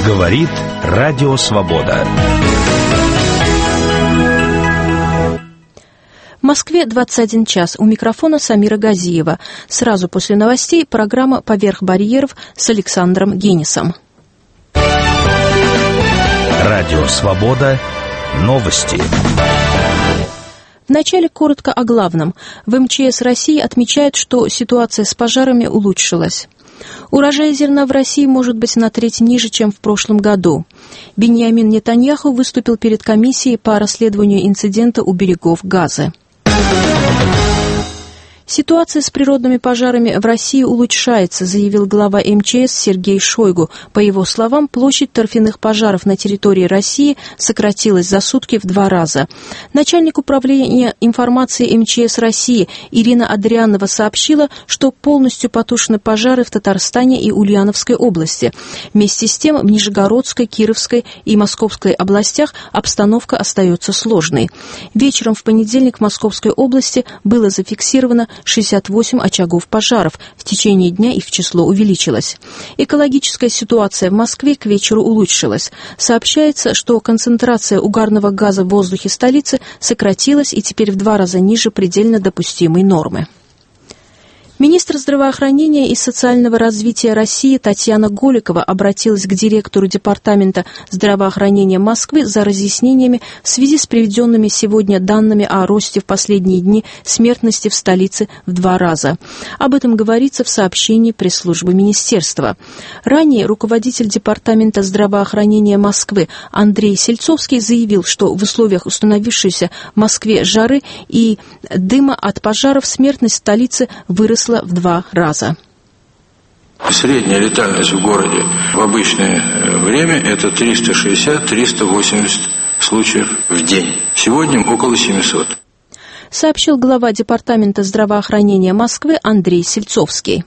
Говорит Радио Свобода. В Москве 21 час. У микрофона Самира Газиева. Сразу после новостей программа «Поверх барьеров» с Александром Генисом. Радио Свобода. Новости. Вначале коротко о главном. В МЧС России отмечают, что ситуация с пожарами улучшилась. Урожай зерна в России может быть на треть ниже, чем в прошлом году. Биньямин Нетаньяху выступил перед комиссией по расследованию инцидента у берегов Газы. Ситуация с природными пожарами в России улучшается, заявил глава МЧС Сергей Шойгу. По его словам, площадь торфяных пожаров на территории России сократилась за сутки в 2 раза. Начальник управления информации МЧС России Ирина Адрианова сообщила, что полностью потушены пожары в Татарстане и Ульяновской области. Вместе с тем в Нижегородской, Кировской и Московской областях обстановка остается сложной. Вечером в понедельник в Московской области было зафиксировано 68 очагов пожаров. В течение дня их число увеличилось. Экологическая ситуация в Москве к вечеру улучшилась. Сообщается, что концентрация угарного газа в воздухе столицы сократилась и теперь в 2 раза ниже предельно допустимой нормы. Министр здравоохранения и социального развития России Татьяна Голикова обратилась к директору Департамента здравоохранения Москвы за разъяснениями в связи с приведенными сегодня данными о росте в последние дни смертности в столице в 2 раза. Об этом говорится в сообщении пресс-службы министерства. Ранее руководитель Департамента здравоохранения Москвы Андрей Сельцовский заявил, что в условиях установившейся в Москве жары и дыма от пожаров смертность в столице выросла в 2 раза. Средняя летальность в городе в обычное время это 360-380 случаев в день. Сегодня около 700. Сообщил глава Департамента здравоохранения Москвы Андрей Сельцовский.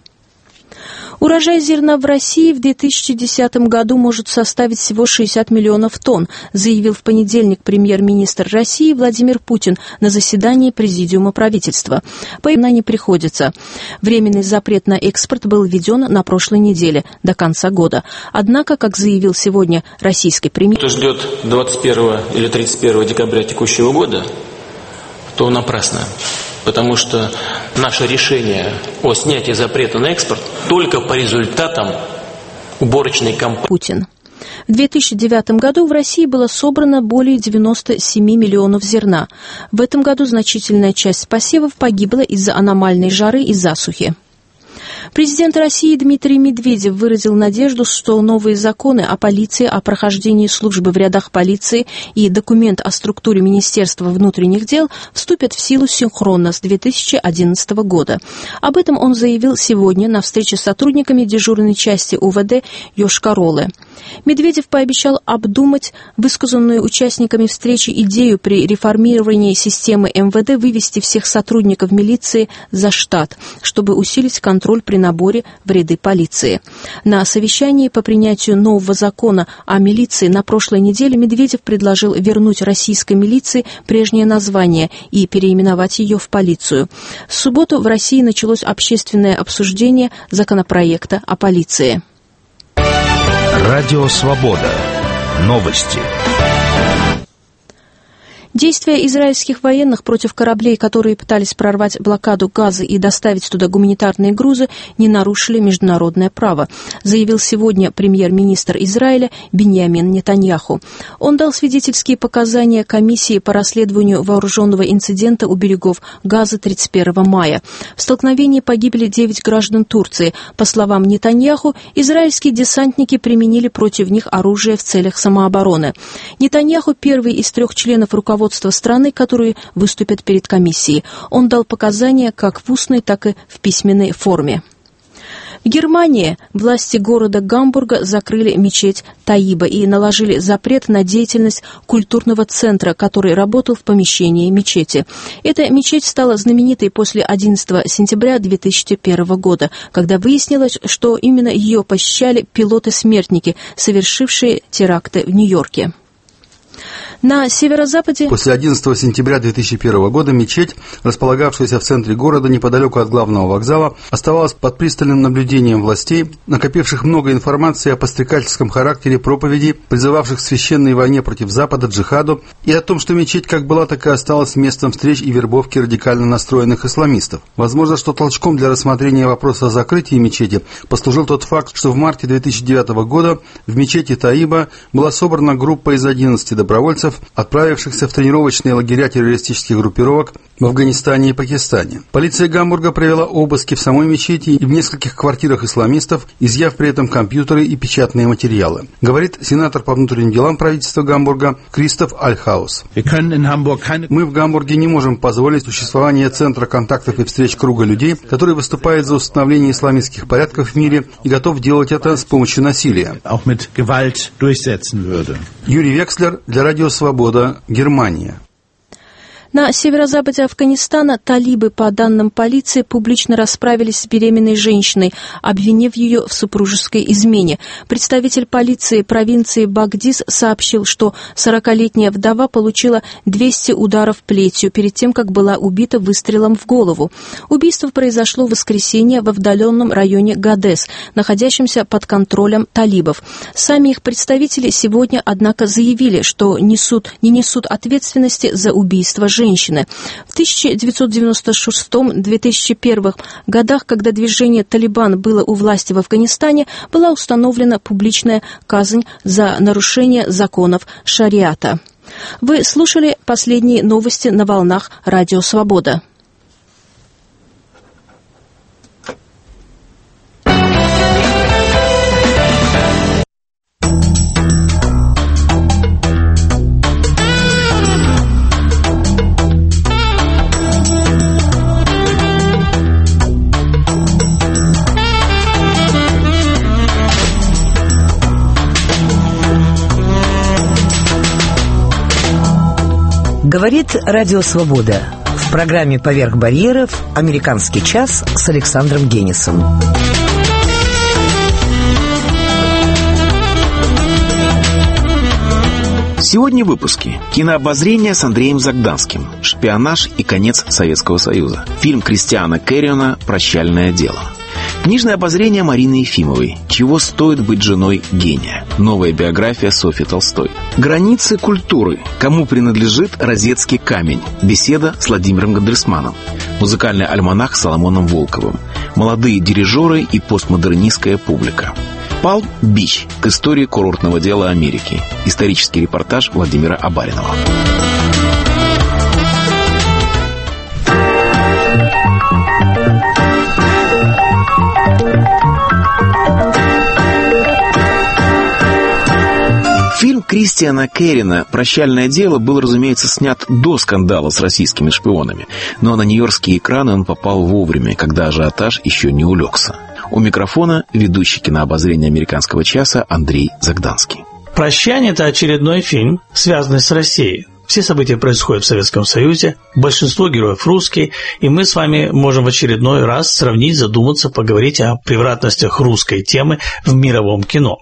Урожай зерна в России в 2010 году может составить всего 60 миллионов тонн, заявил в понедельник премьер-министр России Владимир Путин на заседании Президиума правительства. По именам не приходится. Временный запрет на экспорт был введен на прошлой неделе, до конца года. Однако, как заявил сегодня российский премьер... Кто ждет 21 или 31 декабря текущего года, то напрасно. Потому что наше решение о снятии запрета на экспорт только по результатам уборочной кампании. Путин. В 2009 году в России было собрано более 97 миллионов зерна. В этом году значительная часть посевов погибла из-за аномальной жары и засухи. Президент России Дмитрий Медведев выразил надежду, что новые законы о полиции, о прохождении службы в рядах полиции и документ о структуре Министерства внутренних дел вступят в силу синхронно с 2011 года. Об этом он заявил сегодня на встрече с сотрудниками дежурной части УВД Йошкар-Олы. Медведев пообещал обдумать высказанную участниками встречи идею при реформировании системы МВД вывести всех сотрудников милиции за штат, чтобы усилить контроль при наборе в ряды полиции. На совещании по принятию нового закона о милиции на прошлой неделе Медведев предложил вернуть российской милиции прежнее название и переименовать ее в полицию. В субботу в России началось общественное обсуждение законопроекта о полиции. Радио Свобода. Новости. Действия израильских военных против кораблей, которые пытались прорвать блокаду Газы и доставить туда гуманитарные грузы, не нарушили международное право, заявил сегодня премьер-министр Израиля Биньямин Нетаньяху. Он дал свидетельские показания комиссии по расследованию вооруженного инцидента у берегов Газы 31 мая. В столкновении погибли 9 граждан Турции. По словам Нетаньяху, израильские десантники применили против них оружие в целях самообороны. Нетаньяху первый из 3 членов руководства страны, которые выступят перед комиссией. Он дал показания как в устной, так и в письменной форме. В Германии власти города Гамбурга закрыли мечеть Таиба и наложили запрет на деятельность культурного центра, который работал в помещении мечети. Эта мечеть стала знаменитой после 11 сентября 2001 года, когда выяснилось, что именно ее посещали пилоты-смертники, совершившие теракты в Нью-Йорке. На северо-западе... После 11 сентября 2001 года мечеть, располагавшаяся в центре города неподалеку от главного вокзала, оставалась под пристальным наблюдением властей, накопивших много информации о подстрекательском характере проповедей, призывавших к священной войне против Запада, джихаду, и о том, что мечеть как была, так и осталась местом встреч и вербовки радикально настроенных исламистов. Возможно, что толчком для рассмотрения вопроса о закрытии мечети послужил тот факт, что в марте 2009 года в мечети Таиба была собрана группа из 11 добровольцев, отправившихся в тренировочные лагеря террористических группировок в Афганистане и Пакистане. Полиция Гамбурга провела обыски в самой мечети и в нескольких квартирах исламистов, изъяв при этом компьютеры и печатные материалы, говорит сенатор по внутренним делам правительства Гамбурга Кристоф Альхаус. Мы в Гамбурге не можем позволить существование центра контактов и встреч круга людей, который выступает за установление исламистских порядков в мире и готов делать это с помощью насилия. Юрий Векслер для Радио Свобода, Германия. На северо-западе Афганистана талибы, по данным полиции, публично расправились с беременной женщиной, обвинив ее в супружеской измене. Представитель полиции провинции Багдис сообщил, что 40-летняя вдова получила 200 ударов плетью перед тем, как была убита выстрелом в голову. Убийство произошло в воскресенье в отдаленном районе Гадес, находящемся под контролем талибов. Сами их представители сегодня, однако, заявили, что не несут ответственности за убийство женщины. В 1996-2001 годах, когда движение «Талибан» было у власти в Афганистане, была установлена публичная казнь за нарушение законов шариата. Вы слушали последние новости на волнах Радио Свобода. Говорит Радио Свобода. В программе «Поверх барьеров» «Американский час» с Александром Генисом. Сегодня в выпуске. Кинообозрение с Андреем Загданским. Шпионаж и конец Советского Союза. Фильм Кристиана Керриона «Прощальное дело». Книжное обозрение Марины Ефимовой. «Чего стоит быть женой гения». Новая биография Софьи Толстой. Границы культуры. Кому принадлежит Розетский камень. Беседа с Владимиром Гандерсманом. Музыкальный альманах с Соломоном Волковым. Молодые дирижеры и постмодернистская публика. Палм-Бич. К истории курортного дела Америки. Исторический репортаж Владимира Абаринова. Фильм Кристиана Керрина «Прощальное дело» был, разумеется, снят до скандала с российскими шпионами, но на нью-йоркские экраны он попал вовремя, когда ажиотаж еще не улегся. У микрофона ведущий кинообозрения «Американского часа» Андрей Загданский. «Прощание» — это очередной фильм, связанный с Россией. Все события происходят в Советском Союзе, большинство героев русские, и мы с вами можем в очередной раз сравнить, задуматься, поговорить о превратностях русской темы в мировом кино.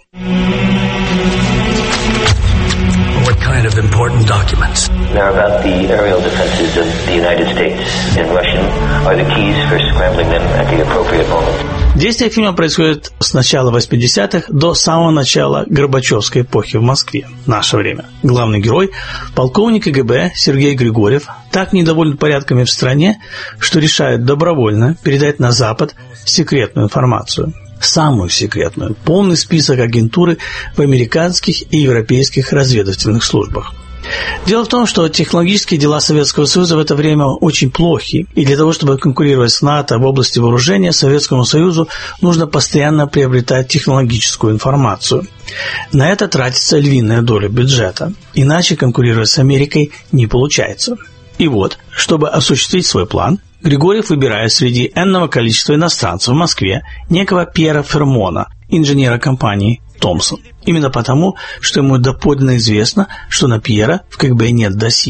What kind of important documents? They're about the aerial defenses of the United States. In Russian are the keys for scrambling them at the appropriate moment. Действие фильма происходит с начала 80-х до самого начала Горбачевской эпохи в Москве, наше время. Главный герой, полковник КГБ Сергей Григорьев, так недоволен порядками в стране, что решает добровольно передать на Запад секретную информацию. Самую секретную, полный список агентуры в американских и европейских разведывательных службах. Дело в том, что технологические дела Советского Союза в это время очень плохи, и для того, чтобы конкурировать с НАТО в области вооружения, Советскому Союзу нужно постоянно приобретать технологическую информацию. На это тратится львиная доля бюджета, иначе конкурировать с Америкой не получается. И вот, чтобы осуществить свой план, Григорьев выбирает среди энного количества иностранцев в Москве некого Пьера Фермона, инженера компании «Томпсон». Именно потому, что ему доподлинно известно, что на Пьера в КГБ нет досье.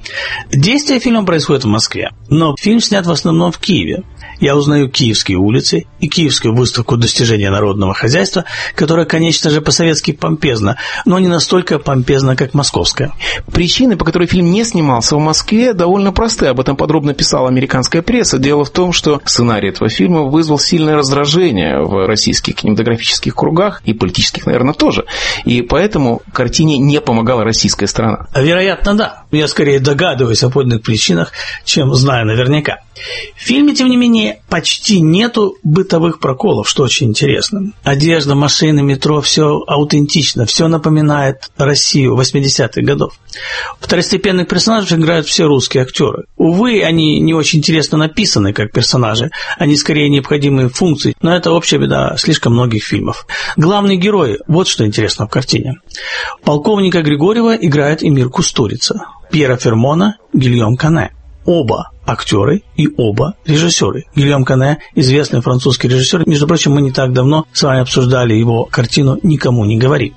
Действие фильма происходит в Москве, но фильм снят в основном в Киеве. Я узнаю киевские улицы и киевскую выставку достижения народного хозяйства, которая, конечно же, по-советски помпезна, но не настолько помпезна, как московская. Причины, по которой фильм не снимался в Москве, довольно просты. Об этом подробно писала американская пресса. Дело в том, что сценарий этого фильма вызвал сильное раздражение в российских кинематографических кругах и политических, наверное, тоже. И поэтому картине не помогала российская сторона. Вероятно, да. Я скорее догадываюсь о подлинных причинах, чем знаю наверняка. В фильме, тем не менее, почти нету бытовых проколов, что очень интересно. Одежда, машины, метро – все аутентично, все напоминает Россию 80-х годов. Второстепенных персонажей играют все русские актеры. Увы, они не очень интересно написаны, как персонажи. Они скорее необходимые функции, но это общая беда слишком многих фильмов. Главный герой – вот что интересно в картине. Полковника Григорьева играет Эмир Кустурица, Пьера Фермона – Гильом Кане. Оба актеры и оба режиссеры. Гильом Кане – известный французский режиссер. Между прочим, мы не так давно с вами обсуждали его картину «Никому не говори».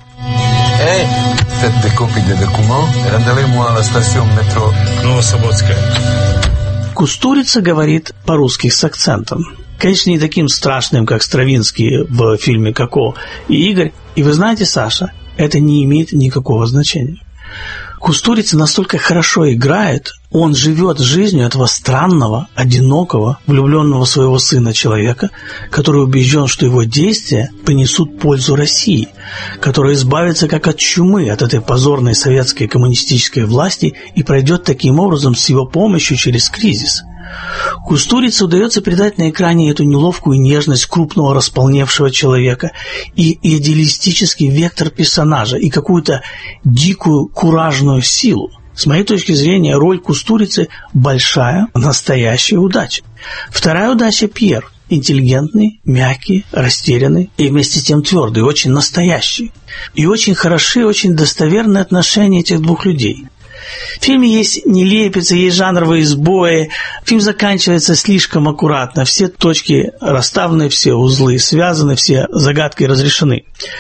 Кустурица говорит по-русски с акцентом. Конечно, не таким страшным, как Стравинский в фильме «Коко» и «Игорь». И вы знаете, Саша, это не имеет никакого значения. Кустурица настолько хорошо играет, он живет жизнью этого странного, одинокого, влюбленного в своего сына человека, который убежден, что его действия принесут пользу России, который избавится как от чумы, от этой позорной советской коммунистической власти и пройдет таким образом с его помощью через кризис. Кустурице удается передать на экране эту неловкую нежность крупного располневшего человека и идеалистический вектор персонажа и какую-то дикую куражную силу. С моей точки зрения, роль Кустурицы – большая, настоящая удача. Вторая удача – Пьер. Интеллигентный, мягкий, растерянный и вместе с тем твердый, очень настоящий. И очень хороши, очень достоверные отношения этих двух людей. В фильме есть нелепица, есть жанровые сбои. Фильм заканчивается слишком аккуратно. Все точки расставлены, все узлы связаны, все загадки разрешены.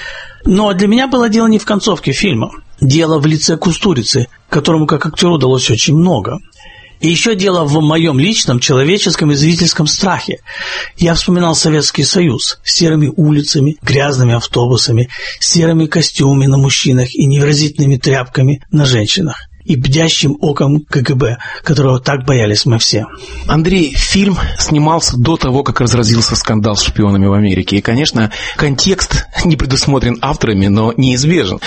Но для меня было дело не в концовке фильма. Дело в лице Кустурицы, которому как актеру удалось очень много. И еще дело в моем личном, человеческом и зрительском страхе. Я вспоминал Советский Союз с серыми улицами, грязными автобусами, серыми костюмами на мужчинах и невыразительными тряпками на женщинах. И бдящим оком КГБ, которого так боялись мы все. Андрей, фильм снимался до того, как разразился скандал с шпионами в Америке. И, конечно, контекст не предусмотрен авторами, но неизбежен.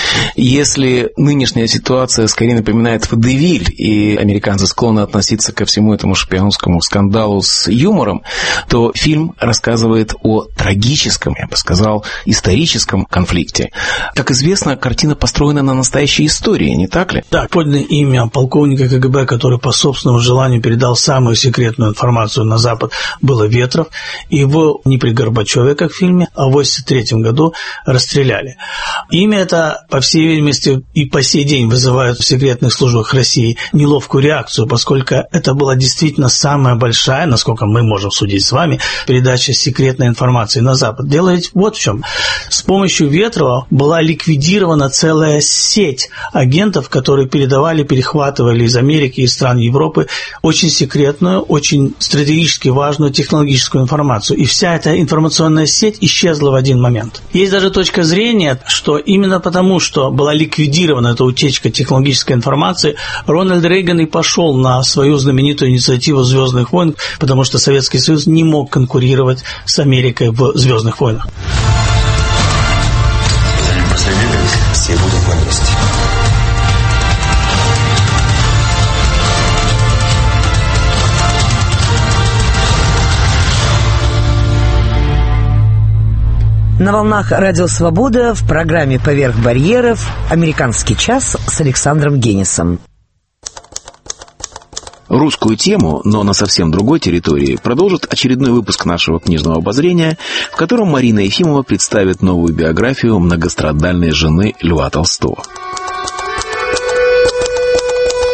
Если нынешняя ситуация скорее напоминает водевиль, и американцы склонны относиться ко всему этому шпионскому скандалу с юмором, то фильм рассказывает о трагическом, я бы сказал, историческом конфликте. Как известно, картина построена на настоящей истории, не так ли? Да, подлинное имя полковника КГБ, который по собственному желанию передал самую секретную информацию на Запад, было Ветров. Его не при Горбачеве, как в фильме, а в 1983 году расстреляли. Имя это, по всей видимости, и по сей день вызывает в секретных службах России неловкую реакцию, поскольку это была действительно самая большая, насколько мы можем судить с вами, передача секретной информации на Запад. Дело ведь вот в чем. С помощью Ветрова была ликвидирована целая сеть агентов, которые перехватывали из Америки и стран Европы очень секретную, очень стратегически важную технологическую информацию. И вся эта информационная сеть исчезла в один момент. Есть даже точка зрения, что именно потому, что была ликвидирована эта утечка технологической информации, Рональд Рейган и пошел на свою знаменитую инициативу «Звездных войн», потому что Советский Союз не мог конкурировать с Америкой в «Звездных войнах». За ним проследили, все будут на месте. На волнах «Радио Свобода» в программе «Поверх барьеров» «Американский час» с Александром Генисом. Русскую тему, но на совсем другой территории, продолжит очередной выпуск нашего книжного обозрения, в котором Марина Ефимова представит новую биографию многострадальной жены Льва Толстого.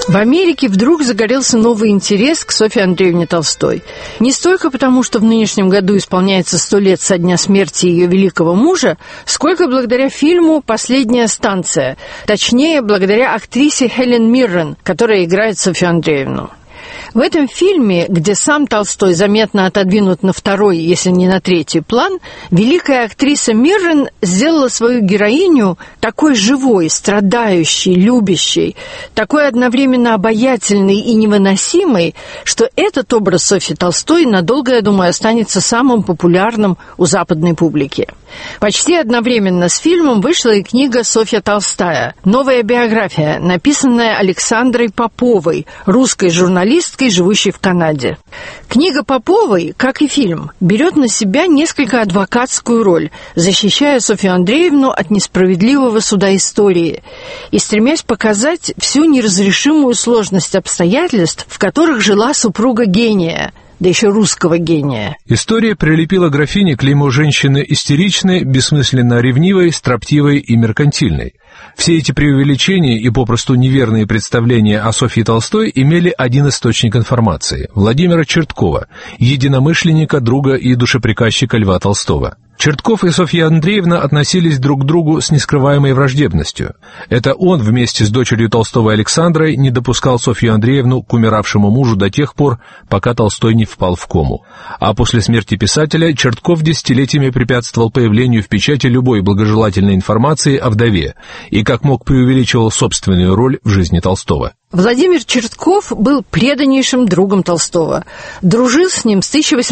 В Америке вдруг загорелся новый интерес к Софье Андреевне Толстой. Не столько потому, что в нынешнем году исполняется 100 лет со дня смерти ее великого мужа, сколько благодаря фильму «Последняя станция», точнее, благодаря актрисе Хелен Миррен, которая играет Софью Андреевну. В этом фильме, где сам Толстой заметно отодвинут на второй, если не на третий план, великая актриса Миррен сделала свою героиню такой живой, страдающей, любящей, такой одновременно обаятельной и невыносимой, что этот образ Софьи Толстой надолго, я думаю, останется самым популярным у западной публики. Почти одновременно с фильмом вышла и книга «Софья Толстая», новая биография, написанная Александрой Поповой, русской журналисткой, живущей в Канаде. Книга Поповой, как и фильм, берет на себя несколько адвокатскую роль, защищая Софью Андреевну от несправедливого суда истории и стремясь показать всю неразрешимую сложность обстоятельств, в которых жила супруга гения, да еще русского гения. История прилепила графине клеймо женщины истеричной, бессмысленно ревнивой, строптивой и меркантильной. Все эти преувеличения и попросту неверные представления о Софье Толстой имели один источник информации – Владимира Черткова, единомышленника, друга и душеприказчика Льва Толстого. Чертков и Софья Андреевна относились друг к другу с нескрываемой враждебностью. Это он вместе с дочерью Толстого Александрой не допускал Софью Андреевну к умиравшему мужу до тех пор, пока Толстой не впал в кому. А после смерти писателя Чертков десятилетиями препятствовал появлению в печати любой благожелательной информации о вдове и как мог преувеличивал собственную роль в жизни Толстого. Владимир Чертков был преданнейшим другом Толстого. Дружил с ним с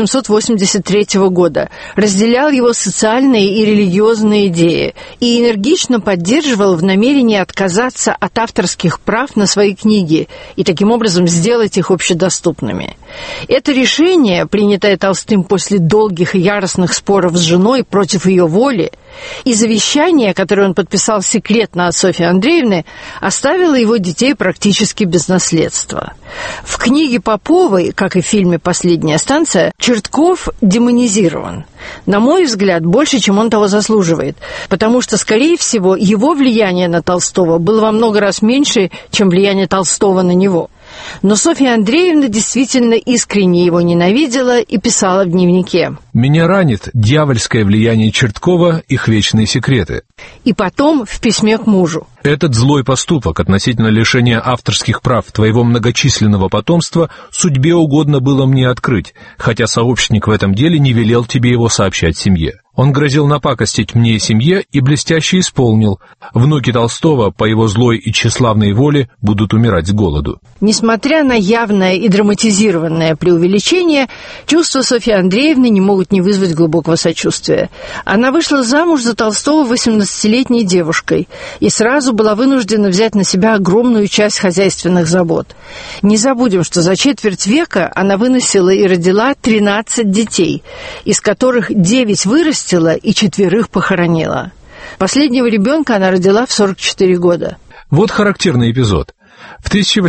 1883 года, разделял его социальные и религиозные идеи и энергично поддерживал в намерении отказаться от авторских прав на свои книги и таким образом сделать их общедоступными. Это решение, принятое Толстым после долгих и яростных споров с женой против ее воли, и завещание, которое он подписал секретно от Софьи Андреевны, оставило его детей практически без наследства. В книге Поповой, как и в фильме «Последняя станция», Чертков демонизирован. На мой взгляд, больше, чем он того заслуживает, потому что, скорее всего, его влияние на Толстого было во много раз меньше, чем влияние Толстого на него. Но Софья Андреевна действительно искренне его ненавидела и писала в дневнике: «Меня ранит дьявольское влияние Черткова, их вечные секреты». И потом в письме к мужу: «Этот злой поступок относительно лишения авторских прав твоего многочисленного потомства судьбе угодно было мне открыть, хотя сообщник в этом деле не велел тебе его сообщать семье. Он грозил напакостить мне и семье и блестяще исполнил. Внуки Толстого по его злой и тщеславной воле будут умирать с голоду». Несмотря на явное и драматизированное преувеличение, чувства Софьи Андреевны не могут не вызвать глубокого сочувствия. Она вышла замуж за Толстого 18-летней девушкой и сразу была вынуждена взять на себя огромную часть хозяйственных забот. Не забудем, что за четверть века она выносила и родила 13 детей, из которых 9 вырастила и 4 похоронила. Последнего ребенка она родила в 44 года. Вот характерный эпизод. В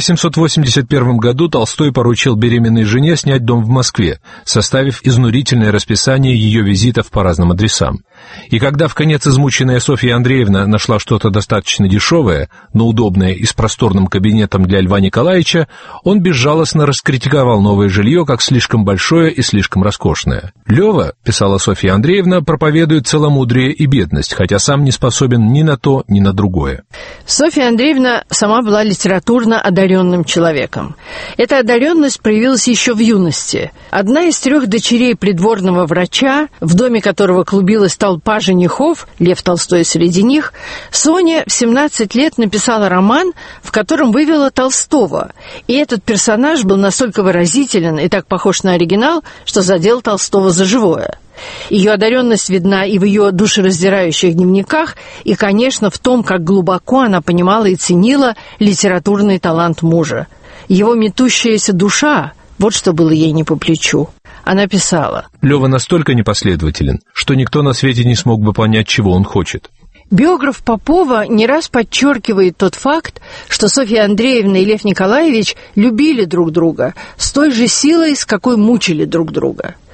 1881 году Толстой поручил беременной жене снять дом в Москве, составив изнурительное расписание ее визитов по разным адресам. И когда вконец измученная Софья Андреевна нашла что-то достаточно дешевое, но удобное и с просторным кабинетом для Льва Николаевича, он безжалостно раскритиковал новое жилье как слишком большое и слишком роскошное. «Лёва, — писала Софья Андреевна, — проповедует целомудрие и бедность, хотя сам не способен ни на то, ни на другое». Софья Андреевна сама была литературно одаренным человеком. Эта одаренность проявилась еще в юности. Одна из 3 дочерей придворного врача, в доме которого клубилась толпа женихов, Лев Толстой среди них, Соня в 17 лет написала роман, в котором вывела Толстого. И этот персонаж был настолько выразителен и так похож на оригинал, что задел Толстого за живое. Ее одаренность видна и в ее душераздирающих дневниках, и, конечно, в том, как глубоко она понимала и ценила литературный талант мужа. Его метущаяся душа — вот что было ей не по плечу. Она писала: «Лёва настолько непоследователен, что никто на свете не смог бы понять, чего он хочет». Биограф Попова не раз подчеркивает тот факт, что Софья Андреевна и Лев Николаевич любили друг друга с той же силой, с какой мучили друг друга.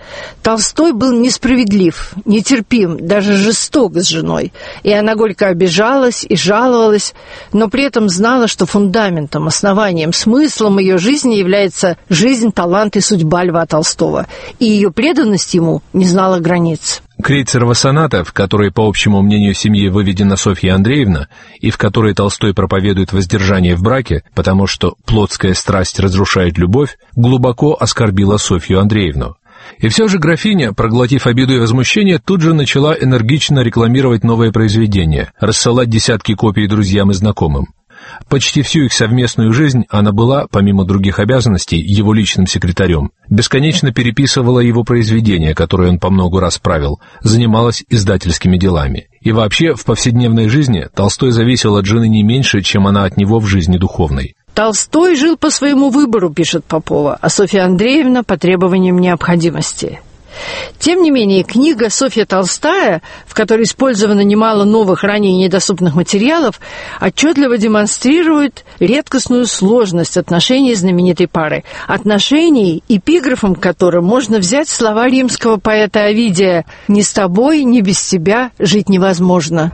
Толстой был несправедлив, нетерпим, даже жесток с женой, и она горько обижалась и жаловалась, но при этом знала, что фундаментом, основанием, смыслом ее жизни является жизнь, талант и судьба Льва Толстого, и ее преданность ему не знала границ. Крейцерова соната, в которой, по общему мнению семьи, выведена Софья Андреевна, и в которой Толстой проповедует воздержание в браке, потому что плотская страсть разрушает любовь, глубоко оскорбила Софью Андреевну. И все же графиня, проглотив обиду и возмущение, тут же начала энергично рекламировать новое произведение, рассылать десятки копий друзьям и знакомым. Почти всю их совместную жизнь она была, помимо других обязанностей, его личным секретарем, бесконечно переписывала его произведения, которые он по много раз правил, занималась издательскими делами. И вообще, в повседневной жизни Толстой зависел от жены не меньше, чем она от него в жизни духовной. Толстой жил по своему выбору, пишет Попова, а Софья Андреевна по требованиям необходимости. Тем не менее, книга «Софья Толстая», в которой использовано немало новых, ранее недоступных материалов, отчетливо демонстрирует редкостную сложность отношений знаменитой пары. Отношений, эпиграфом к которым можно взять слова римского поэта Овидия «Ни с тобой, ни без тебя жить невозможно».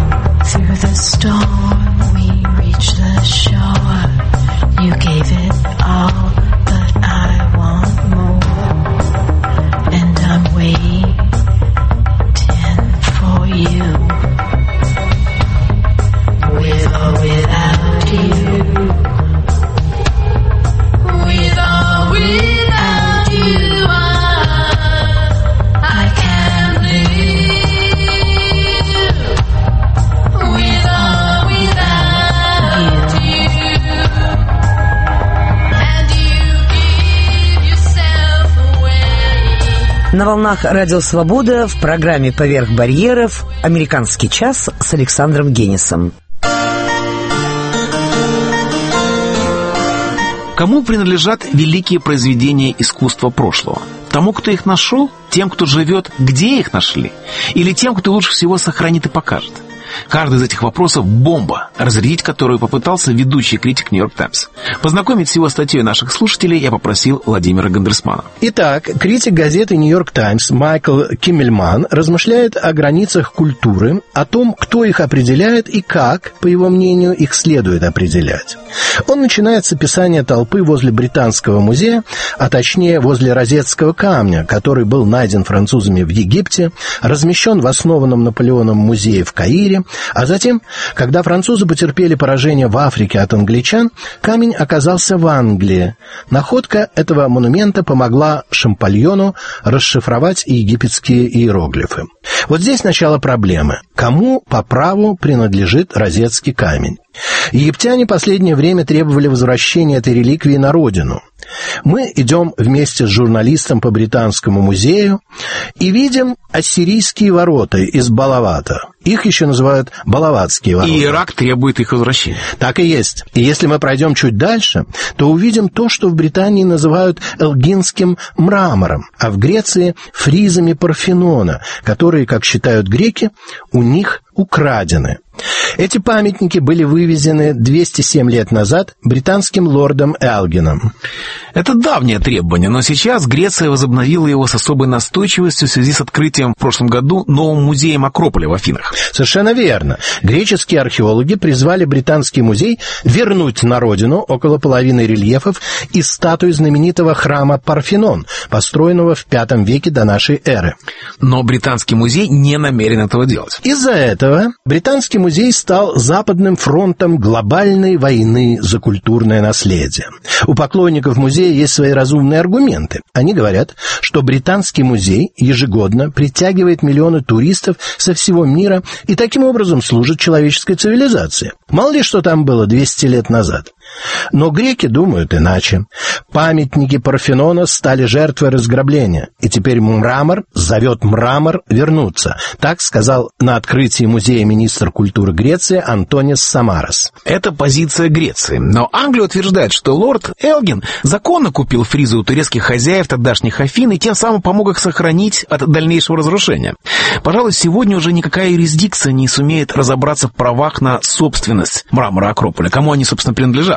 На волнах «Радио Свобода» в программе «Поверх барьеров» «Американский час» с Александром Генисом. Кому принадлежат великие произведения искусства прошлого? Тому, кто их нашел? Тем, кто живет, где их нашли? Или тем, кто лучше всего сохранит и покажет? Каждый из этих вопросов – бомба, разрядить которую попытался ведущий критик «Нью-Йорк Таймс». Познакомить с его статьей наших слушателей я попросил Владимира Гандерсмана. Итак, критик газеты «Нью-Йорк Таймс» Майкл Киммельман размышляет о границах культуры, о том, кто их определяет и как, по его мнению, их следует определять. Он начинает с описания толпы возле Британского музея, а точнее возле Розетского камня, который был найден французами в Египте, размещен в основанном Наполеоном музее в Каире, а затем, когда французы потерпели поражение в Африке от англичан, камень оказался в Англии. Находка этого монумента помогла Шампальону расшифровать египетские иероглифы. Вот здесь начало проблемы. Кому по праву принадлежит Розетский камень? Египтяне последнее время требовали возвращения этой реликвии на родину. Мы идем вместе с журналистом по Британскому музею и видим ассирийские ворота из Балавата. Их еще называют Балаватские ворота. И Ирак требует их возвращения. Так и есть. И если мы пройдем чуть дальше, то увидим то, что в Британии называют элгинским мрамором, а в Греции – фризами Парфенона, которые, как считают греки, у них украдены. Эти памятники были вывезены 207 лет назад британским лордом Элгином. Это давнее требование, но сейчас Греция возобновила его с особой настойчивостью в связи с открытием в прошлом году нового музея Акрополя в Афинах. Совершенно верно. Греческие археологи призвали британский музей вернуть на родину около половины рельефов и статуи знаменитого храма Парфенон, построенного в V веке до нашей эры. Но британский музей не намерен этого делать. Из-за этого британский музей стал западным фронтом глобальной войны за культурное наследие. У поклонников музея есть свои разумные аргументы. Они говорят, что британский музей ежегодно притягивает миллионы туристов со всего мира и таким образом служит человеческой цивилизации. Мало ли что там было 200 лет назад. Но греки думают иначе. Памятники Парфенона стали жертвой разграбления, и теперь мрамор зовет мрамор вернуться. Так сказал на открытии музея министр культуры Греции Антонис Самарас. Это позиция Греции. Но Англия утверждает, что лорд Элгин законно купил фризы у турецких хозяев тогдашних Афин и тем самым помог их сохранить от дальнейшего разрушения. Пожалуй, сегодня уже никакая юрисдикция не сумеет разобраться в правах на собственность мрамора Акрополя, кому они, собственно, принадлежат.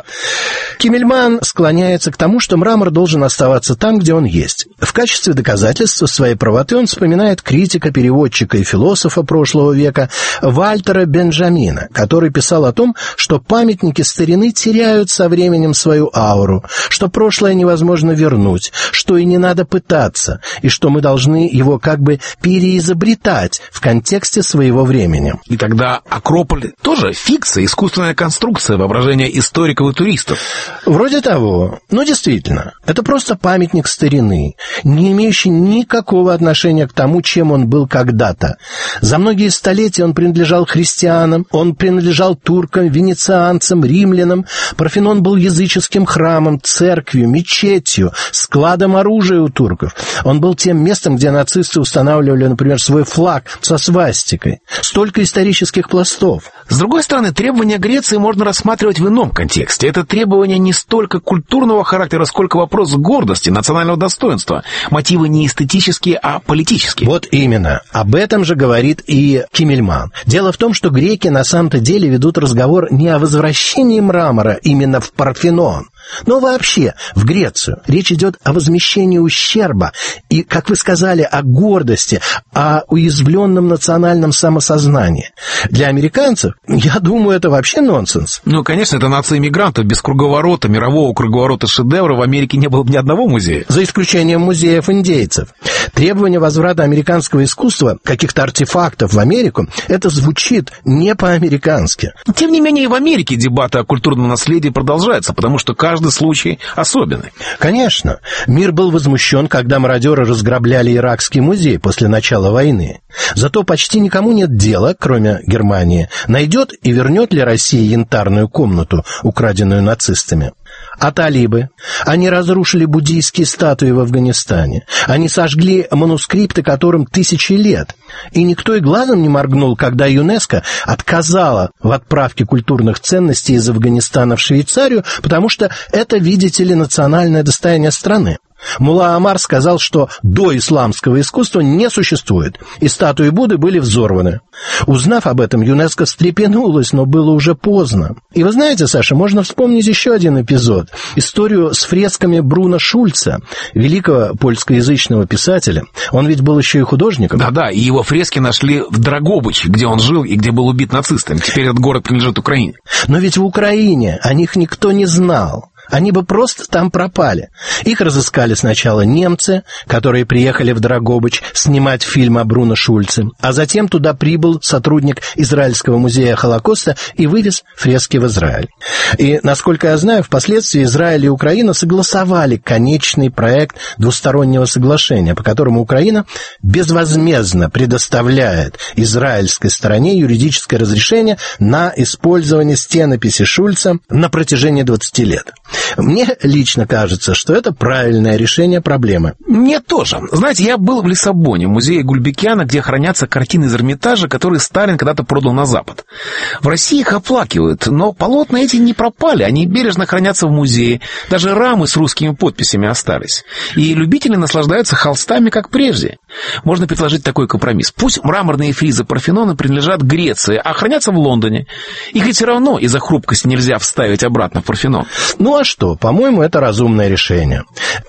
Киммельман склоняется к тому, что мрамор должен оставаться там, где он есть. В качестве доказательства своей правоты он вспоминает критика, переводчика и философа прошлого века Вальтера Бенджамина, который писал о том, что памятники старины теряют со временем свою ауру, что прошлое невозможно вернуть, что и не надо пытаться, и что мы должны его как бы переизобретать в контексте своего времени. И тогда Акрополь тоже фикция, искусственная конструкция воображения историков и туристов. Вроде того. Но действительно, это просто памятник старины, не имеющий никакого отношения к тому, чем он был когда-то. За многие столетия он принадлежал христианам, он принадлежал туркам, венецианцам, римлянам. Парфенон был языческим храмом, церковью, мечетью, складом оружия у турков. Он был тем местом, где нацисты устанавливали, например, свой флаг со свастикой. Столько исторических пластов. С другой стороны, требования Греции можно рассматривать в ином контексте. Это требование не столько культурного характера, сколько вопрос гордости, национального достоинства. Мотивы не эстетические, а политические. Вот именно. Об этом же говорит и Киммельман. Дело в том, что греки на самом-то деле ведут разговор не о возвращении мрамора именно в Парфенон, но вообще в Грецию. Речь идет о возмещении ущерба и, как вы сказали, о гордости, о уязвленном национальном самосознании. Для американцев, я думаю, это вообще нонсенс. Ну, конечно, это нация иммигрантов. Без круговорота, мирового круговорота шедевра в Америке не было бы ни одного музея. За исключением музеев индейцев. Требование возврата американского искусства, каких-то артефактов в Америку, это звучит не по-американски. Тем не менее, и в Америке дебаты о культурном наследии продолжаются, потому что каждый случай особенный. Конечно. Мир был возмущен, когда мародеры разграбляли Иракский музей после начала войны. Зато почти никому нет дела, кроме Германии, найдет и вернет ли Россия янтарную комнату, украденную нацистами. А талибы? Они разрушили буддийские статуи в Афганистане. Они сожгли манускрипты, которым 1000 лет. И никто и глазом не моргнул, когда ЮНЕСКО отказала в отправке культурных ценностей из Афганистана в Швейцарию, потому что это, видите ли, национальное достояние страны. Мулла Омар сказал, что доисламского искусства не существует, и статуи Будды были взорваны. Узнав об этом, ЮНЕСКО встрепенулась, но было уже поздно. И вы знаете, Саша, можно вспомнить еще один эпизод. Историю с фресками Бруно Шульца, великого польскоязычного писателя. Он ведь был еще и художником. Да-да, и его фрески нашли в Драгобыче, где он жил и где был убит нацистами. Теперь этот город принадлежит Украине. Но ведь в Украине о них никто не знал. Они бы просто там пропали. Их разыскали сначала немцы, которые приехали в Драгобыч снимать фильм о Бруно Шульце, а затем туда прибыл сотрудник Израильского музея Холокоста и вывез фрески в Израиль. И, насколько я знаю, впоследствии Израиль и Украина согласовали конечный проект двустороннего соглашения, по которому Украина безвозмездно предоставляет израильской стороне юридическое разрешение на использование стенописи Шульца на протяжении 20 лет. Мне лично кажется, что это правильное решение проблемы. Мне тоже. Знаете, я был в Лиссабоне, в музее Гульбекяна, где хранятся картины из Эрмитажа, которые Сталин когда-то продал на Запад. В России их оплакивают, но полотна эти не пропали, они бережно хранятся в музее. Даже рамы с русскими подписями остались. И любители наслаждаются холстами, как прежде. Можно предложить такой компромисс. Пусть мраморные фризы Парфенона принадлежат Греции, а хранятся в Лондоне. Их ведь все равно из-за хрупкости нельзя вставить обратно в Парфенон. Ну а что? По-моему, это разумное решение.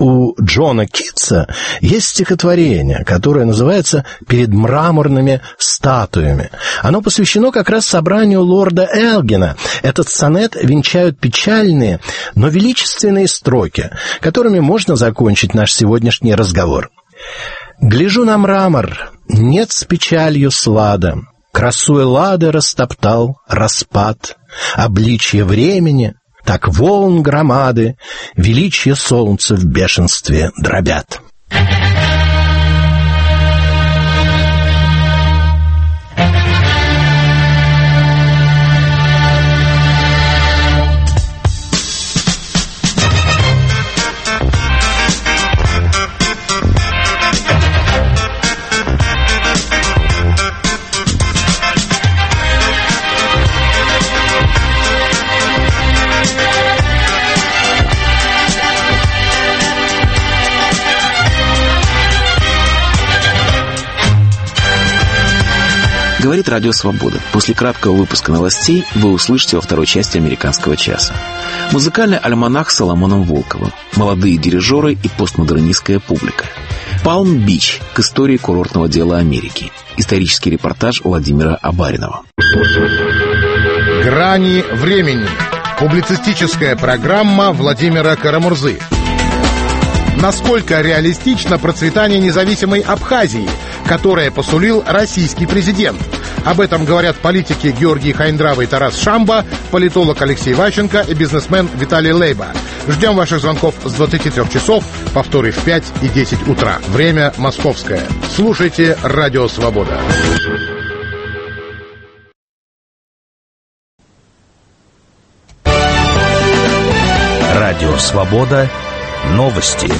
У Джона Китса есть стихотворение, которое называется «Перед мраморными статуями». Оно посвящено как раз собранию лорда Элгина. Этот сонет венчают печальные, но величественные строки, которыми можно закончить наш сегодняшний разговор. «Гляжу на мрамор, нет с печалью слада, красу Эллады растоптал распад, обличье времени, так волн громады, величие солнца в бешенстве дробят». Говорит Радио Свобода. После краткого выпуска новостей вы услышите во второй части «Американского часа». Музыкальный альманах с Соломоном Волковым, молодые дирижеры и постмодернистская публика. «Палм-Бич» к истории курортного дела Америки. Исторический репортаж Владимира Абаринова. «Грани времени». Публицистическая программа Владимира Карамурзы. Насколько реалистично процветание независимой Абхазии, которое посулил российский президент? Об этом говорят политики Георгий Хайндрава и Тарас Шамба, политолог Алексей Ващенко и бизнесмен Виталий Лейба. Ждем ваших звонков с 23 часов, повторы в 5 и 10 утра. Время московское. Слушайте Радио Свобода. Радио Свобода. Новости.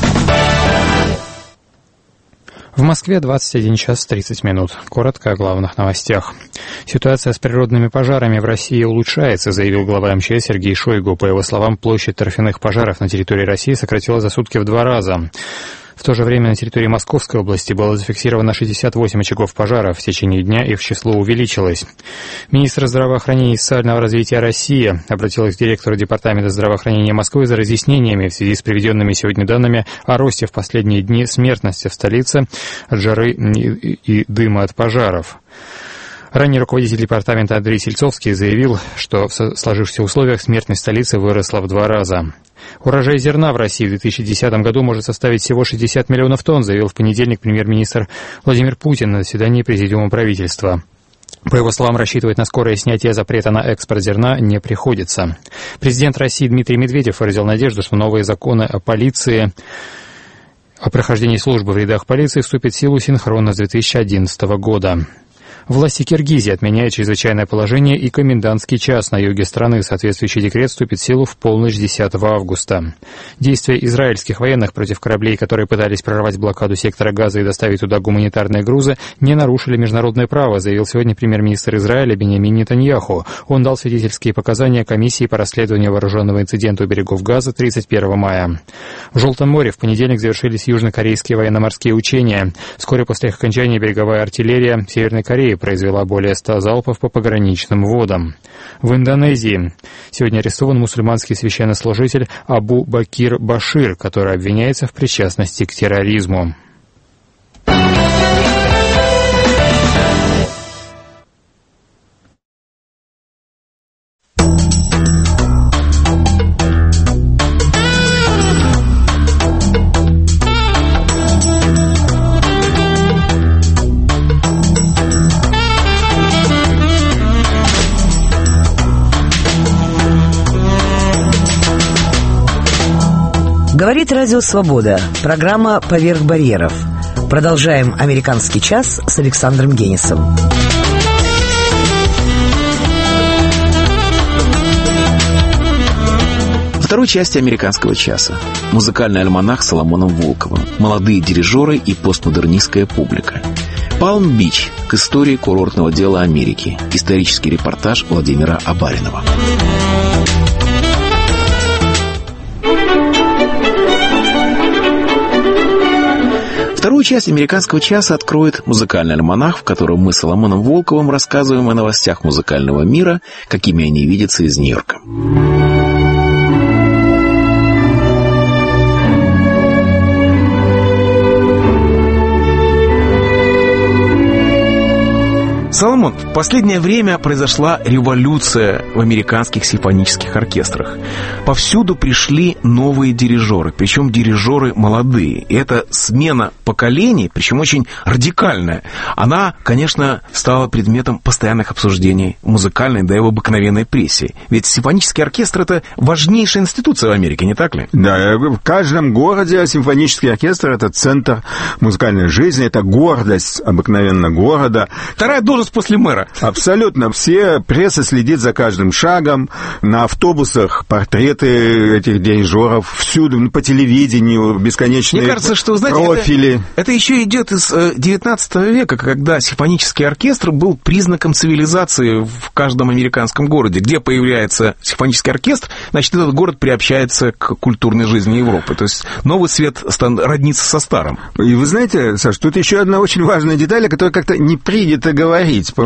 В Москве 21 час 30 минут. Коротко о главных новостях. Ситуация с природными пожарами в России улучшается, заявил глава МЧС Сергей Шойгу. По его словам, площадь торфяных пожаров на территории России сократилась за сутки в 2 раза. В то же время на территории Московской области было зафиксировано 68 очагов пожаров. В течение дня их число увеличилось. Министр здравоохранения и социального развития России обратилась к директору Департамента здравоохранения Москвы за разъяснениями в связи с приведенными сегодня данными о росте в последние дни смертности в столице от жары и дыма от пожаров. Ранее руководитель департамента Андрей Сельцовский заявил, что в сложившихся условиях смертность столицы выросла в 2 раза. Урожай зерна в России в 2010 году может составить всего 60 миллионов тонн, заявил в понедельник премьер-министр Владимир Путин на заседании Президиума правительства. По его словам, рассчитывать на скорое снятие запрета на экспорт зерна не приходится. Президент России Дмитрий Медведев выразил надежду, что новые законы о полиции, о прохождении службы в рядах полиции вступят в силу синхронно с 2011 года. Власти Киргизии отменяют чрезвычайное положение и комендантский час на юге страны. Соответствующий декрет вступит в силу в полночь 10 августа. Действия израильских военных против кораблей, которые пытались прорвать блокаду сектора Газа и доставить туда гуманитарные грузы, не нарушили международное право, заявил сегодня премьер-министр Израиля Биньямин Нетаньяху. Он дал свидетельские показания комиссии по расследованию вооруженного инцидента у берегов Газа 31 мая. В Желтом море в понедельник завершились южнокорейские военно-морские учения. Вскоре после их окончания береговая артиллерия Северной Кореи произвела более 100 залпов по пограничным водам. В Индонезии сегодня арестован мусульманский священнослужитель Абу Бакир Башир, который обвиняется в причастности к терроризму. Говорит Радио Свобода. Программа «Поверх барьеров». Продолжаем «Американский час» с Александром Генисом. Во второй части «Американского часа» музыкальный альманах с Соломоном Волковым, молодые дирижеры и постмодернистская публика. «Палм-Бич» к истории курортного дела Америки. Исторический репортаж Владимира Абаринова. Вторую часть «Американского часа» откроет музыкальный альманах, в котором мы с Соломоном Волковым рассказываем о новостях музыкального мира, какими они видятся из Нью-Йорка. Соломон, в последнее время произошла революция в американских симфонических оркестрах. Повсюду пришли новые дирижеры, причем дирижеры молодые. И эта смена поколений, причем очень радикальная, она, конечно, стала предметом постоянных обсуждений в музыкальной, да и в обыкновенной прессе. Ведь симфонический оркестр — это важнейшая институция в Америке, не так ли? Да, в каждом городе симфонический оркестр — это центр музыкальной жизни, это гордость обыкновенно города. Вторая должность после мэра. Абсолютно. Все, пресса следит за каждым шагом. На автобусах портреты этих дирижеров. Всюду, по телевидению, бесконечные профили. Мне кажется, что, знаете, это еще идет из 19 века, когда симфонический оркестр был признаком цивилизации в каждом американском городе. Где появляется симфонический оркестр, значит, этот город приобщается к культурной жизни Европы. То есть новый свет роднится со старым. И вы знаете, Саш, тут еще одна очень важная деталь, о которой как-то не принято говорить.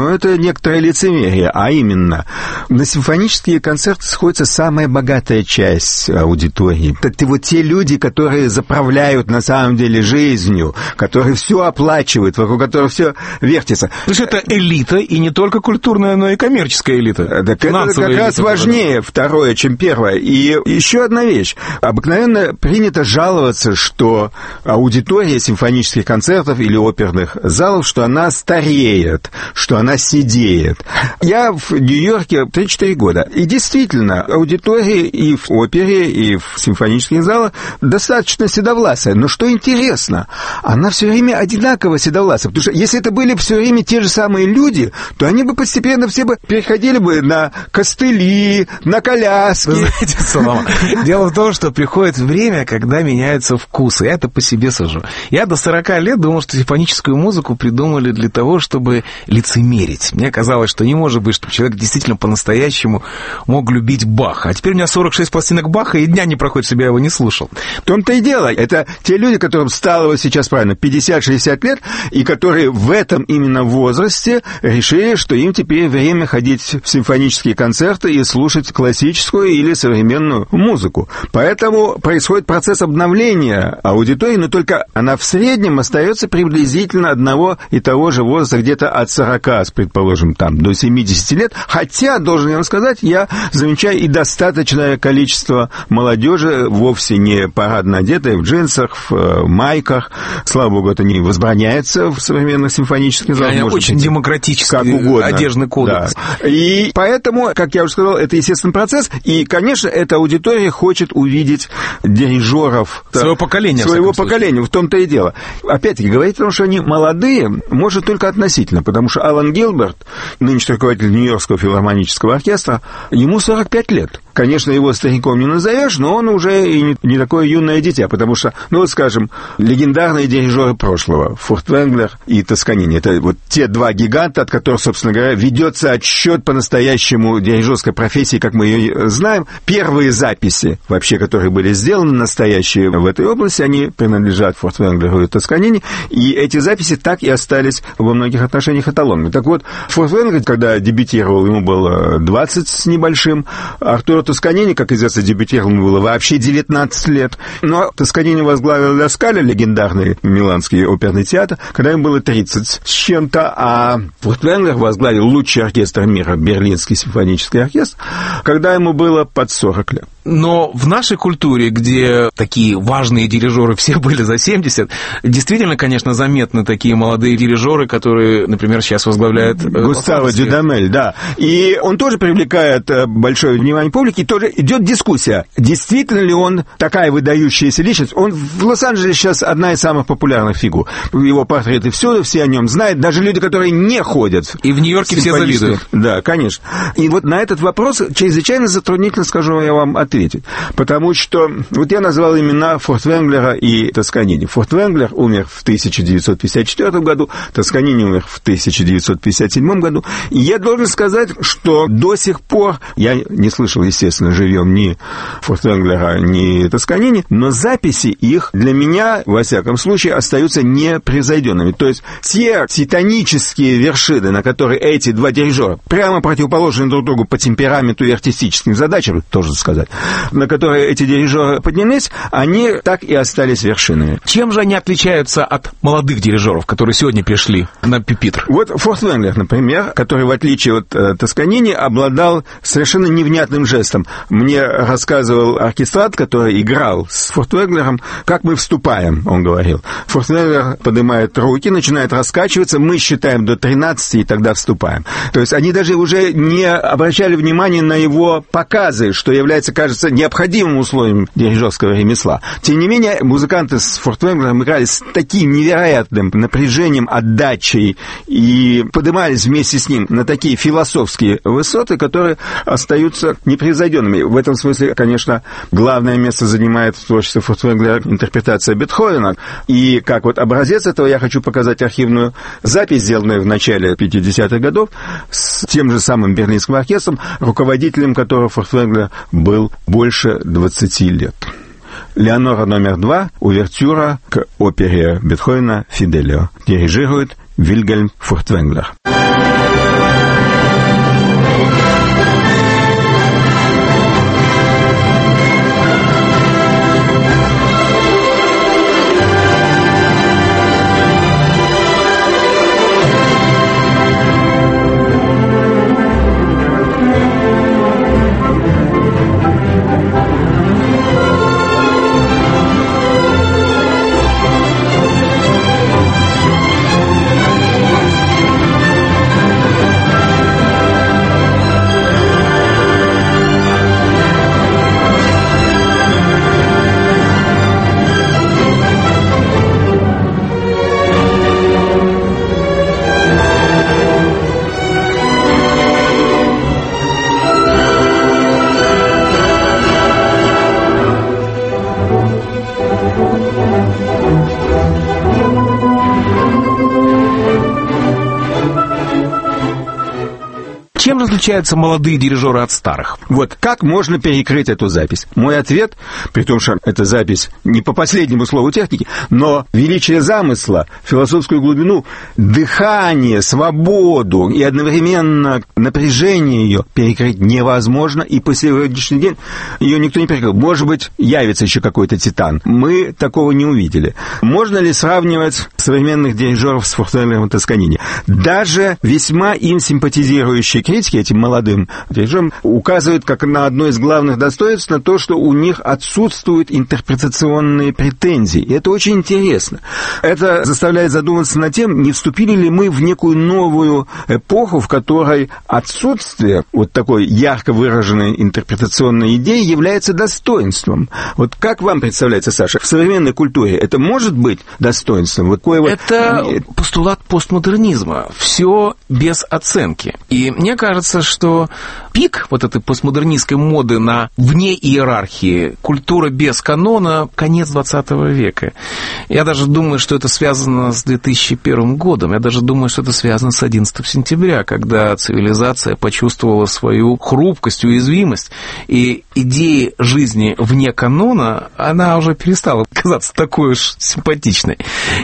но это некоторое лицемерие, а именно, на симфонические концерты сходится самая богатая часть аудитории. Это вот те люди, которые заправляют на самом деле жизнью, которые все оплачивают, вокруг которых все вертится. То есть это элита, и не только культурная, но и коммерческая элита. Так это как раз важнее, второе, чем первое. И еще одна вещь. Обыкновенно принято жаловаться, что аудитория симфонических концертов или оперных залов, что она стареет, что она седеет. Я в Нью-Йорке 3-4 года. И действительно, аудитория и в опере, и в симфонических залах достаточно седовласая. Но что интересно, она все время одинаково седовласая. Потому что если это были все время те же самые люди, то они бы постепенно все бы переходили бы на костыли, на коляски. Вы знаете, Соломон, дело в том, что приходит время, когда меняются вкусы. Я это по себе сужу. Я до 40 лет думал, что симфоническую музыку придумали для того, чтобы лицемерить. Мне казалось, что не может быть, чтобы человек действительно по-настоящему мог любить Баха. А теперь у меня 46 пластинок Баха, и дня не проходит, чтобы я его не слушал. В том-то и дело. Это те люди, которым стало вот сейчас, правильно, 50-60 лет, и которые в этом именно возрасте решили, что им теперь время ходить в симфонические концерты и слушать классическую или современную музыку. Поэтому происходит процесс обновления аудитории, но только она в среднем остается приблизительно одного и того же возраста, где-то от 40, предположим, там, до 70 лет. Хотя, должен я вам сказать, я замечаю и достаточное количество молодежи, вовсе не парадно одетой, в джинсах, в майках. Слава богу, это не возбраняется в современных симфонических залах. Очень демократический одежный кодекс. Да. И поэтому, как я уже сказал, это естественный процесс. И, конечно, эта аудитория хочет увидеть дирижеров своего поколения. В том-то и дело. Опять-таки, говорить о том, что они молодые, может только относительно, потому что Алан Гилберт, нынешний руководитель Нью-Йоркского филармонического оркестра, ему 45 лет. Конечно, его стариком не назовешь, но он уже и не такое юное дитя, потому что, ну вот скажем, легендарные дирижеры прошлого, Фуртвенглер и Тосканини, это вот те два гиганта, от которых, собственно говоря, ведется отсчет по-настоящему дирижерской профессии, как мы ее знаем. Первые записи, вообще, которые были сделаны, настоящие в этой области, они принадлежат Фуртвенглеру и Тосканини, и эти записи так и остались во многих отношениях эталонными. Так вот, Фуртвенглер, когда дебютировал, ему было 20 с небольшим, Артуро Тосканини, как известно, дебютировал, ему было вообще 19 лет, но Тосканини возглавил Ля Скаля, легендарный миланский оперный театр, когда ему было 30 с чем-то, а Фуртвенглер возглавил лучший оркестр мира, Берлинский симфонический оркестр, когда ему было под 40 лет. Но в нашей культуре, где такие важные дирижеры все были за 70, действительно, конечно, заметны такие молодые дирижеры, которые, например, сейчас возглавляют Густаво Дюдамель, да. И он тоже привлекает большое внимание публики, и тоже идет дискуссия, действительно ли он такая выдающаяся личность. Он в Лос-Анджелесе сейчас одна из самых популярных фигур. Его портреты всюду, все о нем знают, даже люди, которые не ходят. И в Нью-Йорке все завидуют. Да, конечно. И вот на этот вопрос чрезвычайно затруднительно, скажу я вам, ответить. Потому что, вот я назвал имена Фуртвенглера и Тосканини. Фуртвенглер умер в 1954 году, Тосканини умер в 1957 году. И я должен сказать, что до сих пор, я не слышал, естественно, живьем ни Фуртвенглера, ни Тосканини, но записи их для меня, во всяком случае, остаются непревзойденными. То есть те титанические вершины, на которые эти два дирижера, прямо противоположные друг другу по темпераменту и артистическим задачам, тоже сказать, на которые эти дирижеры поднялись, они так и остались вершинами. Чем же они отличаются от молодых дирижеров, которые сегодня пришли на пюпитр? Вот Фуртвенглер, например, который, в отличие от Тосканини, обладал совершенно невнятным жестом. Мне рассказывал оркестрат, который играл с Фуртвенглером, как мы вступаем, он говорил. Фуртвенглер поднимает руки, начинает раскачиваться, мы считаем до 13 и тогда вступаем. То есть они даже уже не обращали внимания на его показы, что является, кажется, необходимым условием дирижерского ремесла. Тем не менее, музыканты с Фуртвенглером играли с таким невероятным напряжением, отдачей и поднимались вместе с ним на такие философские высоты, которые остаются непревзойденными. В этом смысле, конечно, главное место занимает в творчестве Фуртвенглера интерпретация Бетховена. И как вот образец этого я хочу показать архивную запись, сделанную в начале 50-х годов с тем же самым Берлинским оркестром, руководителем которого Фуртвенглер был больше 20 лет. Леонора номер 2, увертюра к опере Бетховена «Фиделио». Дирижирует Вильгельм Фуртвенглер. отличаются молодые дирижеры от старых? Вот как можно перекрыть эту запись? Мой ответ, при том, что эта запись не по последнему слову техники, но величие замысла, философскую глубину, дыхание, свободу и одновременно напряжение ее перекрыть невозможно, и по сегодняшний день ее никто не перекрыл. Может быть, явится еще какой-то титан. Мы такого не увидели. Можно ли сравнивать современных дирижеров с Фортунеллом и Тосканини? Даже весьма им симпатизирующие критики, этим молодым дирижерам, указывают как на одно из главных достоинств на то, что у них отсутствуют интерпретационные претензии. И это очень интересно. Это заставляет задуматься над тем, не вступили ли мы в некую новую эпоху, в которой отсутствие вот такой ярко выраженной интерпретационной идеи является достоинством. Вот как вам представляется, Саша, в современной культуре это может быть достоинством? Вот это постулат постмодернизма. Все без оценки. И мне кажется, что пик вот этой постмодернистской моды на вне иерархии, культура без канона, конец 20 века. Я даже думаю, что это связано с 2001 годом. Я даже думаю, что это связано с 11 сентября, когда цивилизация почувствовала свою хрупкость, уязвимость, и идея жизни вне канона, она уже перестала казаться такой уж симпатичной.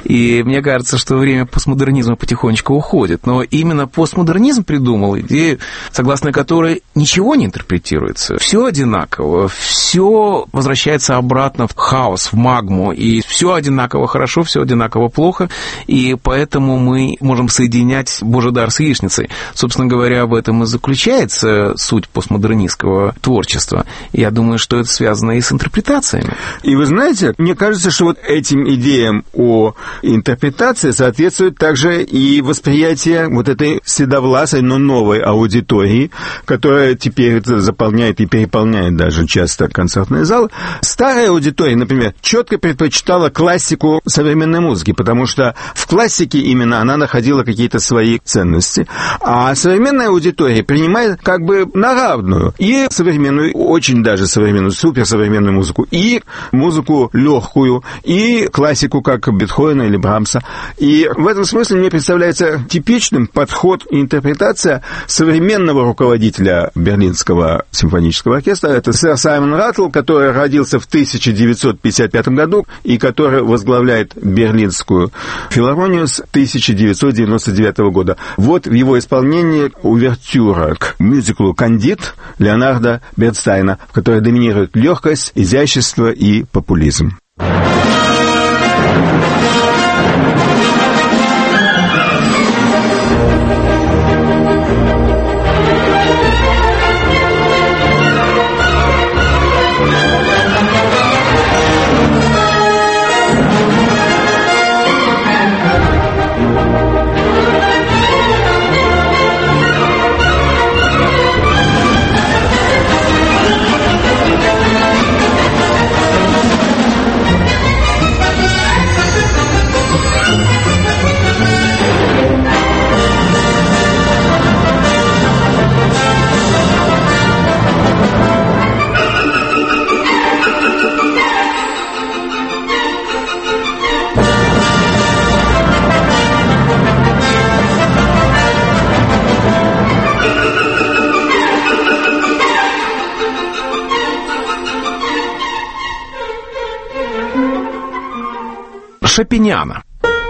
И мне кажется, что время постмодернизма потихонечку уходит. Но именно постмодернизм придумал идею, согласно которой ничего не интерпретируется. Все одинаково, все возвращается обратно в хаос, в магму, и все одинаково хорошо, все одинаково плохо, и поэтому мы можем соединять Божий дар с яичницей. Собственно говоря, в этом и заключается суть постмодернистского творчества. Я думаю, что это связано и с интерпретациями. И вы знаете, мне кажется, что вот этим идеям о интерпретации соответствует также и восприятие вот этой седовласой, но новой аудитории, которая теперь заполняет и переполняет даже часто концертные залы. Старая аудитория, например, четко предпочитала классику современной музыки, потому что в классике именно она находила какие-то свои ценности. А современная аудитория принимает как бы на равную и современную, очень даже современную, суперсовременную музыку, и музыку легкую, и классику, как Бетховена или Брамса. И в этом смысле мне представляется типичным подход и интерпретация современного руководителя Берлинского симфонического оркестра. Это сэр Саймон Раттл, который родился в 1955 году и который возглавляет Берлинскую филармонию с 1999 года. Вот в его исполнении увертюра к мюзиклу «Кандид» Леонарда Бернстайна, в которой доминирует легкость, изящество и популизм. Шопениана.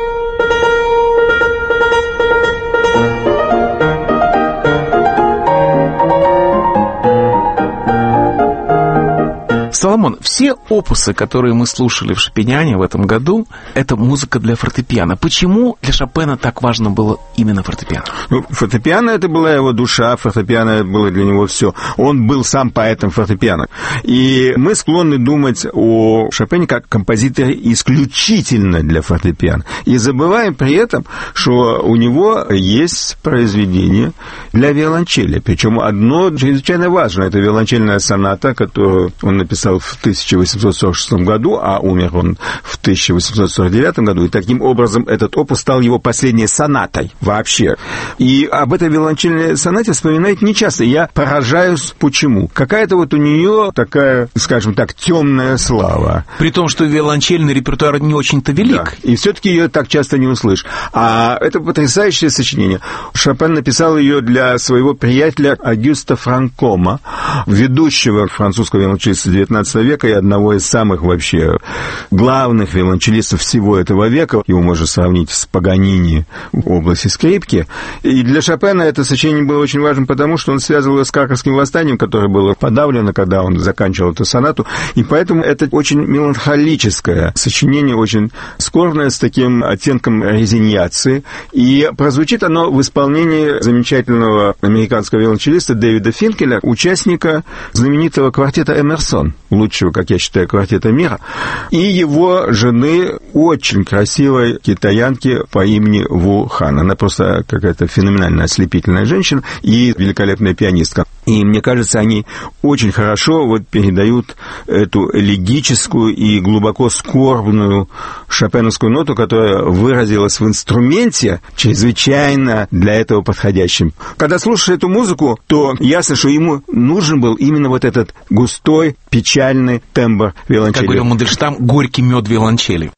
Соломон, все опусы, которые мы слушали в Шопеняне в этом году, это музыка для фортепиано. Почему для Шопена так важно было именно фортепиано? Ну, фортепиано — это была его душа, фортепиано было для него все. Он был сам поэтом фортепиано. И мы склонны думать о Шопене как композиторе исключительно для фортепиано. И забываем при этом, что у него есть произведение для виолончели. Причем одно чрезвычайно важное. Это виолончельная соната, которую он написал написал в 1846 году, а умер он в 1849 году, и таким образом этот опус стал его последней сонатой вообще. И об этой виолончельной сонате вспоминают нечасто. Я поражаюсь, почему. Какая-то вот у нее такая, скажем так, темная слава. При том, что виолончельный репертуар не очень-то велик. Да, и все-таки ее так часто не услышишь. А это потрясающее сочинение. Шопен написал ее для своего приятеля Агюста Франкома, ведущего французского виолончелиста XIX века и одного из самых вообще главных виолончелистов всего этого века. Его можно сравнить с Паганини в области скрипки. И для Шопена это сочинение было очень важным, потому что он связывал его с Краковским восстанием, которое было подавлено, когда он заканчивал эту сонату. И поэтому это очень меланхолическое сочинение, очень скорбное, с таким оттенком резиньяции. И прозвучит оно в исполнении замечательного американского виолончелиста Дэвида Финкеля, участника знаменитого квартета «Эмерсон», лучшего, как я считаю, квартета мира, и его жены, очень красивой китаянки по имени Ву Хан. Она просто какая-то феноменальная, ослепительная женщина и великолепная пианистка. И мне кажется, они очень хорошо вот передают эту элегическую и глубоко скорбную шопеновскую ноту, которая выразилась в инструменте, чрезвычайно для этого подходящим. Когда слушаешь эту музыку, то ясно, что ему нужен был именно вот этот густой, печальный тембр виолончели. Как говорил Мандельштам, горький мед виолончели.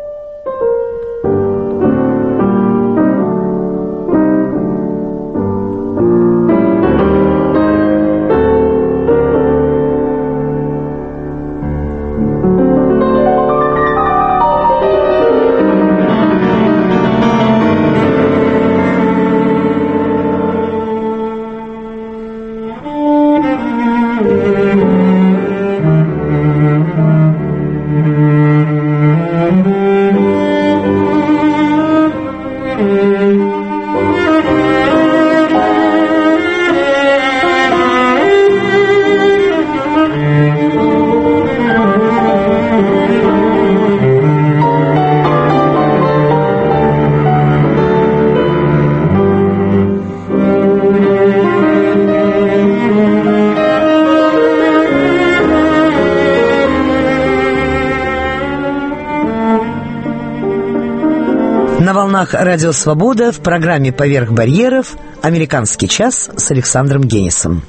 На волнах «Радио Свобода» в программе «Поверх барьеров» «Американский час» с Александром Генисом.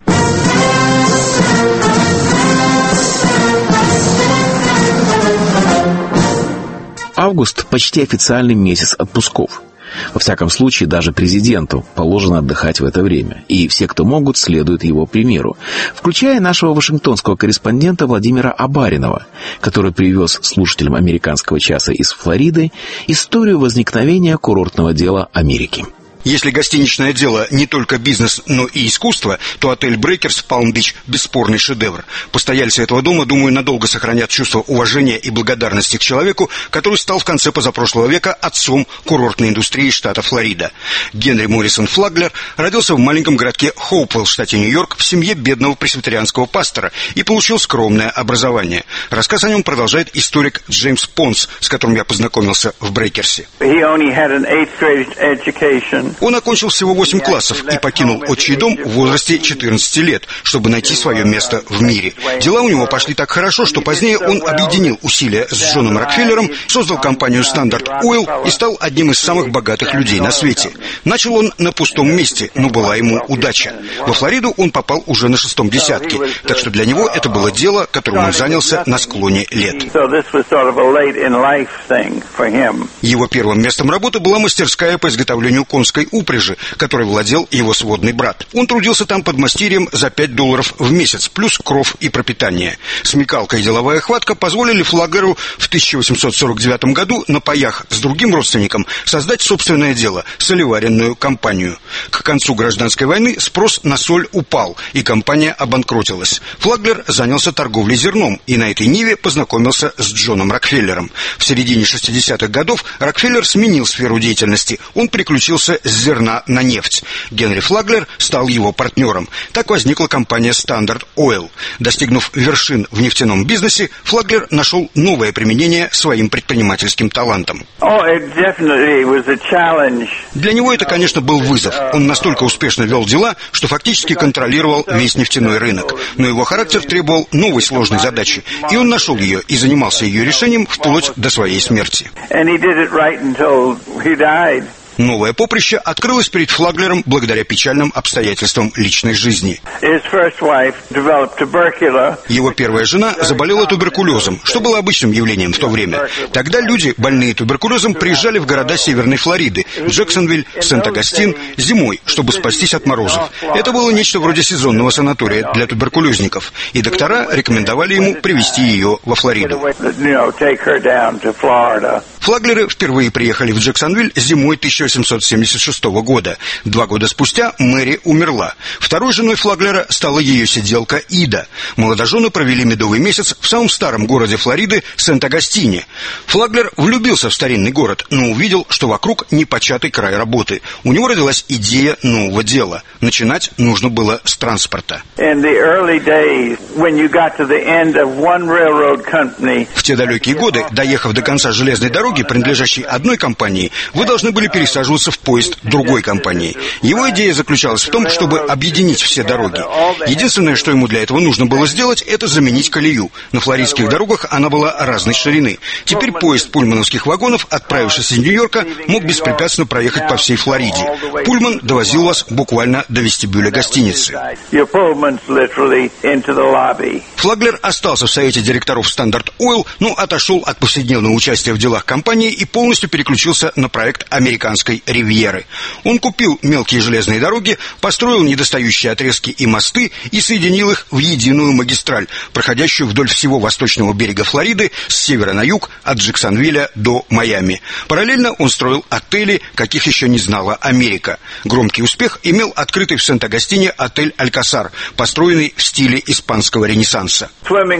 Август – почти официальный месяц отпусков. Во всяком случае, даже президенту положено отдыхать в это время. И все, кто могут, следуют его примеру. Включая нашего вашингтонского корреспондента Владимира Абаринова, который привез слушателям американского часа из Флориды историю возникновения курортного дела Америки. Если гостиничное дело не только бизнес, но и искусство, то отель «Брейкерс» в Палм-Бич – бесспорный шедевр. Постояльцы этого дома, думаю, надолго сохранят чувство уважения и благодарности к человеку, который стал в конце позапрошлого века отцом курортной индустрии штата Флорида. Генри Моррисон Флаглер родился в маленьком городке Хоупвелл в штате Нью-Йорк в семье бедного пресвитерианского пастора и получил скромное образование. Рассказ о нем продолжает историк Джеймс Понс, с которым я познакомился в «Брейкерсе». Он окончил всего 8 классов и покинул отчий дом в возрасте 14 лет, чтобы найти свое место в мире. Дела у него пошли так хорошо, что позднее он объединил усилия с Джоном Рокфеллером, создал компанию Standard Oil и стал одним из самых богатых людей на свете. Начал он на пустом месте, но была ему удача. Во Флориду он попал уже на 6-м десятке, так что для него это было дело, которым он занялся на склоне лет. Его первым местом работы была мастерская по изготовлению конской упряжи, которой владел его сводный брат. Он трудился там подмастерьем за $5 в месяц, плюс кров и пропитание. Смекалка и деловая хватка позволили Флаглеру в 1849 году на паях с другим родственником создать собственное дело – солеваренную компанию. К концу гражданской войны спрос на соль упал, и компания обанкротилась. Флаглер занялся торговлей зерном, и на этой ниве познакомился с Джоном Рокфеллером. В середине 60-х годов Рокфеллер сменил сферу деятельности. Он переключился с с зерна на нефть. Генри Флаглер стал его партнером. Так возникла компания Standard Oil. Достигнув вершин в нефтяном бизнесе, Флаглер нашел новое применение своим предпринимательским талантам. Для него это, конечно, был вызов. Он настолько успешно вел дела, что фактически контролировал весь нефтяной рынок. Но его характер требовал новой сложной задачи, и он нашел ее и занимался ее решением вплоть до своей смерти. Новое поприще открылось перед Флаглером благодаря печальным обстоятельствам личной жизни. Его первая жена заболела туберкулезом, что было обычным явлением в то время. Тогда люди, больные туберкулезом, приезжали в города Северной Флориды, Джексонвиль, Сент-Агастин, зимой, чтобы спастись от морозов. Это было нечто вроде сезонного санатория для туберкулезников, и доктора рекомендовали ему привезти ее во Флориду. Флаглеры впервые приехали в Джексонвиль зимой 1876 года. 2 года спустя Мэри умерла. Второй женой Флаглера стала ее сиделка Ида. Молодожены провели медовый месяц в самом старом городе Флориды Сент-Агастине. Флаглер влюбился в старинный город, но увидел, что вокруг непочатый край работы. У него родилась идея нового дела. Начинать нужно было с транспорта. В те далекие годы, доехав до конца железной дороги, принадлежащей одной компании, вы должны были пересаживаться в поезд другой компании. Его идея заключалась в том, чтобы объединить все дороги. Единственное, что ему для этого нужно было сделать, это заменить колею. На флоридских дорогах она была разной ширины. Теперь поезд пульмановских вагонов, отправившись из Нью-Йорка, мог беспрепятственно проехать по всей Флориде. Пульман довозил вас буквально до вестибюля гостиницы. Флаглер остался в совете директоров Standard Oil, но отошел от повседневного участия в делах компании и полностью переключился на проект американской ривьеры. Он купил мелкие железные дороги, построил недостающие отрезки и мосты и соединил их в единую магистраль, проходящую вдоль всего восточного берега Флориды с севера на юг, от Джексонвилля до Майами. Параллельно он строил отели, каких еще не знала Америка. Громкий успех имел открытый в Сент-Агастине отель «Алькасар», построенный в стиле испанского ренессанса.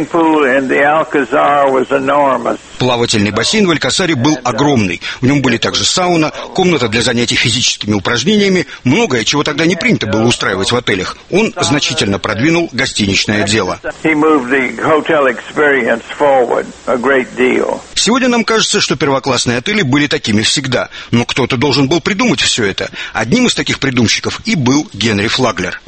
Плавательный бассейн в Алькасаре был огромный. В нем были также сауна, комната для занятий физическими упражнениями, многое, чего тогда не принято было устраивать в отелях. Он значительно продвинул гостиничное дело. Сегодня нам кажется, что первоклассные отели были такими всегда, но кто-то должен был придумать все это. Одним из таких придумщиков и был Генри Флаглер.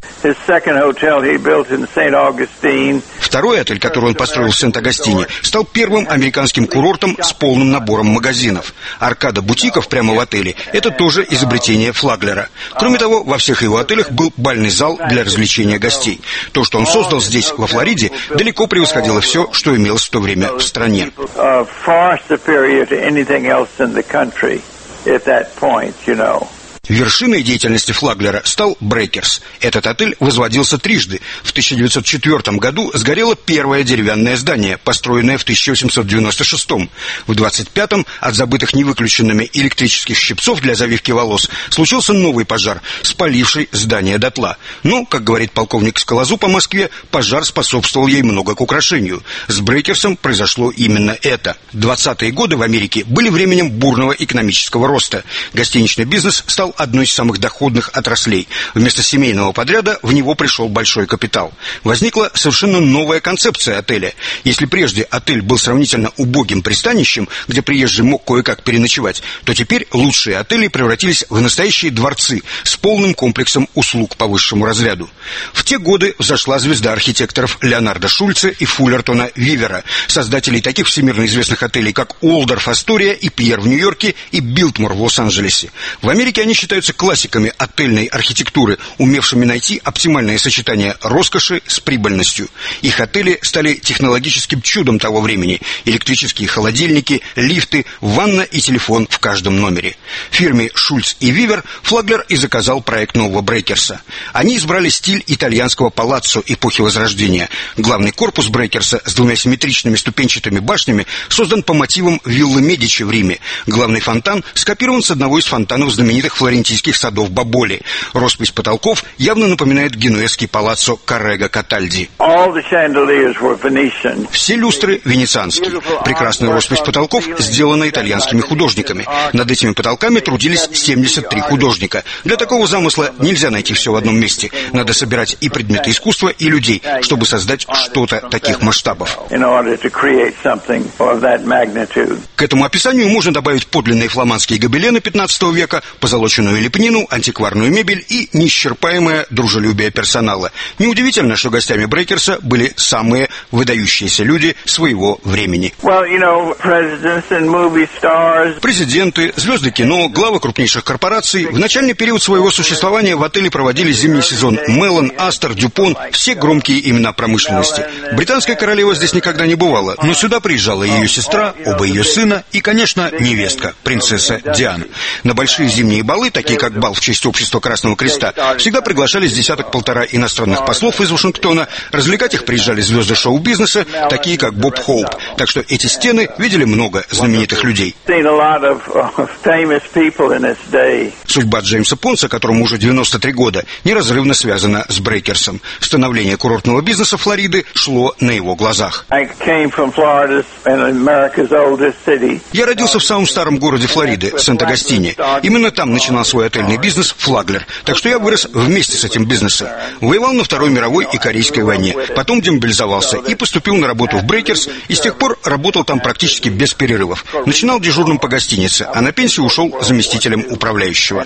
Второй отель, который он построил в Сент-Агастине, стал первым американским курортом с полным набором магазинов. Аркада бутиков прямо в отеле – это тоже изобретение Флаглера. Кроме того, во всех его отелях был бальный зал для развлечения гостей. То, что он создал здесь, во Флориде, далеко превосходило все, что имелось в то время в стране. Вершиной деятельности Флаглера стал Брейкерс. Этот отель возводился трижды. В 1904 году сгорело первое деревянное здание, построенное в 1896. В 1925 от забытых невыключенными электрических щипцов для завивки волос случился новый пожар, спаливший здание дотла. Но, как говорит полковник Скалозуб по Москве, пожар способствовал ей много к украшению. С Брейкерсом произошло именно это. 20-е годы в Америке были временем бурного экономического роста. Гостиничный бизнес стал одной из самых доходных отраслей. Вместо семейного подряда в него пришел большой капитал. Возникла совершенно новая концепция отеля. Если прежде отель был сравнительно убогим пристанищем, где приезжий мог кое-как переночевать, то теперь лучшие отели превратились в настоящие дворцы с полным комплексом услуг по высшему разряду. В те годы взошла звезда архитекторов Леонардо Шульца и Фуллертона Вивера, создателей таких всемирно известных отелей, как Уолдорф Астория и Пьер в Нью-Йорке и Билтмор в Лос-Анджелесе. В Америке они считаются классиками отельной архитектуры, умевшими найти оптимальное сочетание роскоши с прибыльностью. Их отели стали технологическим чудом того времени. Электрические холодильники, лифты, ванна и телефон в каждом номере. Фирме Шульц и Вивер Флаглер и заказал проект нового Брейкерса. Они избрали стиль итальянского палаццо эпохи Возрождения. Главный корпус Брейкерса с двумя симметричными ступенчатыми башнями создан по мотивам виллы Медичи в Риме. Главный фонтан скопирован с одного из фонтанов знаменитых флоридских флорентийских садов Боболи. Роспись потолков явно напоминает генуэзский палаццо Коррего Катальди. Все люстры венецианские. Прекрасная роспись потолков сделана итальянскими художниками. Над этими потолками трудились 73 художника. Для такого замысла нельзя найти все в одном месте. Надо собирать и предметы искусства, и людей, чтобы создать что-то таких масштабов. К этому описанию можно добавить подлинные фламандские гобелены 15 века, позолоченную лепнину, антикварную мебель и неисчерпаемое дружелюбие персонала. Неудивительно, что гостями Брейкерса были самые выдающиеся люди своего времени. Президенты, звезды кино, главы крупнейших корпораций в начальный период своего существования в отеле проводили зимний сезон. Меллон, Астер, Дюпон – все громкие имена промышленности. Британская королева здесь никогда не бывала, но сюда приезжала ее сестра, оба ее сына и, конечно, невестка, принцесса Диана. На большие зимние балы, такие как бал в честь общества Красного Креста, всегда приглашались десяток-полтора иностранных послов из Вашингтона. Развлекать их приезжали звезды шоу-бизнеса, такие как Боб Хоуп. Так что эти стены видели много знаменитых людей. Судьба Джеймса Понса, которому уже 93 года, неразрывно связана с Брейкерсом. Становление курортного бизнеса Флориды шло на его глазах. Я родился в самом старом городе Флориды, Сент-Агастине. Именно там начинал свой отельный бизнес Флаглер. Так что я вырос вместе с этим бизнесом. Воевал на Второй мировой и Корейской войне. Потом демобилизовался и поступил на работу в Брейкерс. И с тех пор работал там практически без перерывов. Начинал дежурным по гостинице, а на пенсию ушел заместителем управляющего.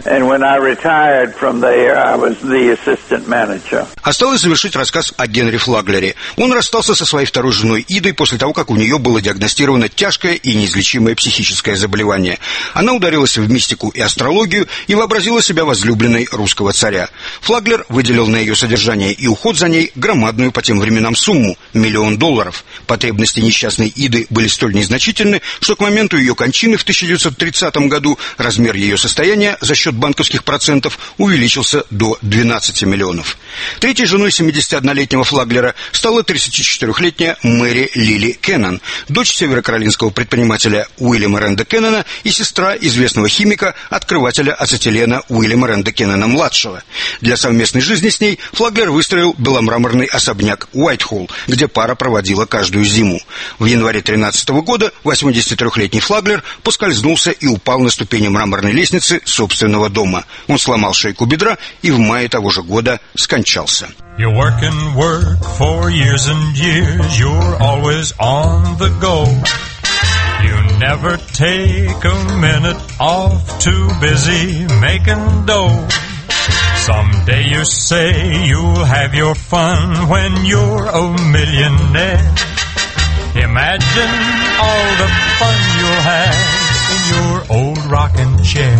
Осталось завершить рассказ о Генри Флаглере. Он расстался со своей второй женой Идой после того, как у нее было диагностировано тяжкое и неизлечимое психическое заболевание. Она ударилась в мистику и астрологию и вообразила себя возлюбленной русского царя. Флаглер выделил на ее содержание и уход за ней громадную по тем временам сумму – $1 миллион. Потребности несчастной Иды были столь незначительны, что к моменту ее кончины в 1930 году размер ее состояния за счет банковских процентов увеличился до 12 миллионов. Третьей женой 71-летнего Флаглера стала 34-летняя Мэри Лили Кеннон, дочь северокаролинского предпринимателя Уильяма Рэнда Кеннона и сестра известного химика, открывателя ацетилена Уильяма Рэнда Кеннона-младшего. Для совместной жизни с ней Флаглер выстроил беломраморный особняк Уайтхолл, где пара проводила каждую зиму. В январе 13 года 83-летний Флаглер поскользнулся и упал на ступени мраморной лестницы собственного дома. Он сломал шейку бедра и в мае того же года скончался. You work and work for years and years. You're always on the go. You never take a minute off. Too busy making dough. Someday you say you'll have your fun when you're a millionaire. Imagine all the fun you'll have in your old rocking chair.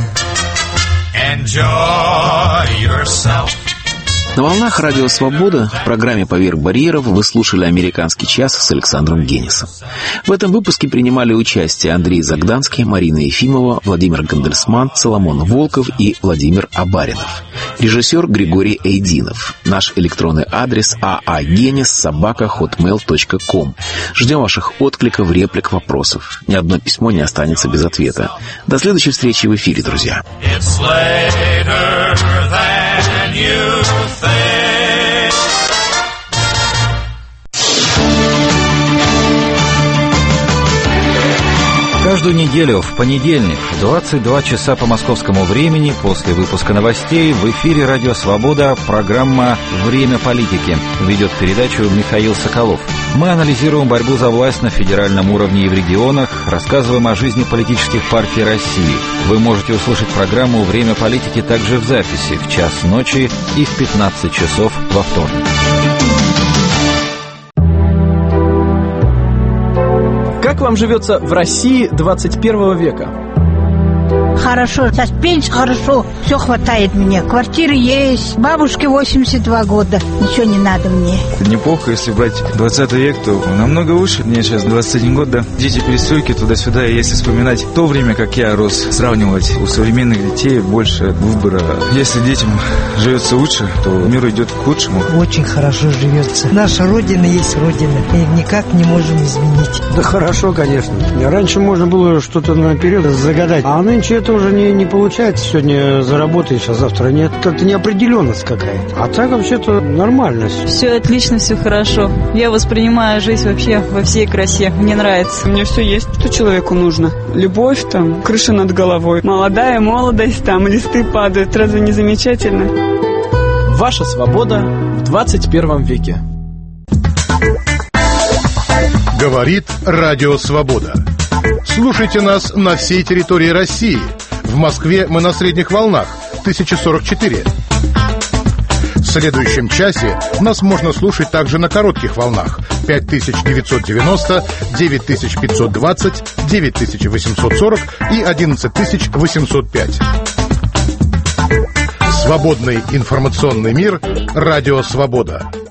Enjoy yourself. На волнах Радио Свобода в программе «Поверх барьеров» вы слушали «Американский час» с Александром Генисом. В этом выпуске принимали участие Андрей Загданский, Марина Ефимова, Владимир Гандельсман, Соломон Волков и Владимир Абаринов. Режиссер Григорий Эйдинов. Наш электронный адрес aagenis@hotmail.com. Ждем ваших откликов, реплик, вопросов. Ни одно письмо не останется без ответа. До следующей встречи в эфире, друзья. Каждую неделю в понедельник в 22 часа по московскому времени после выпуска новостей в эфире «Радио Свобода» программа «Время политики». Ведет передачу Михаил Соколов. Мы анализируем борьбу за власть на федеральном уровне и в регионах, рассказываем о жизни политических партий России. Вы можете услышать программу «Время политики» также в записи в час ночи и в 15 часов во вторник. Как вам живется в России 21 века? Хорошо, со пенсией хорошо, все хватает мне. Квартиры есть, бабушке 82 года, ничего не надо мне. Неплохо, если брать 20 век, то намного лучше. Мне сейчас 21 год, да. Дети перестройки туда-сюда, и если вспоминать то время, как я рос, сравнивать, у современных детей больше выбора. Если детям живется лучше, то мир идет к лучшему. Очень хорошо живется. Наша Родина есть Родина, и никак не можем изменить. Да хорошо, конечно. Раньше можно было что-то наперед загадать, а нынче это уже не получается. Сегодня заработаешь, а завтра нет. Это неопределенность какая-то. А так вообще-то нормально. Все отлично, все хорошо. Я воспринимаю жизнь вообще во всей красе. Мне нравится. У меня все есть, что человеку нужно. Любовь, там, крыша над головой. Молодая молодость, там, листы падают. Разве не замечательно? Ваша свобода в 21 веке. Говорит Радио Свобода. Слушайте нас на всей территории России. В Москве мы на средних волнах 1044. В следующем часе нас можно слушать также на коротких волнах 5990, 9520, 9840 и 11805. Свободный информационный мир. Радио Свобода.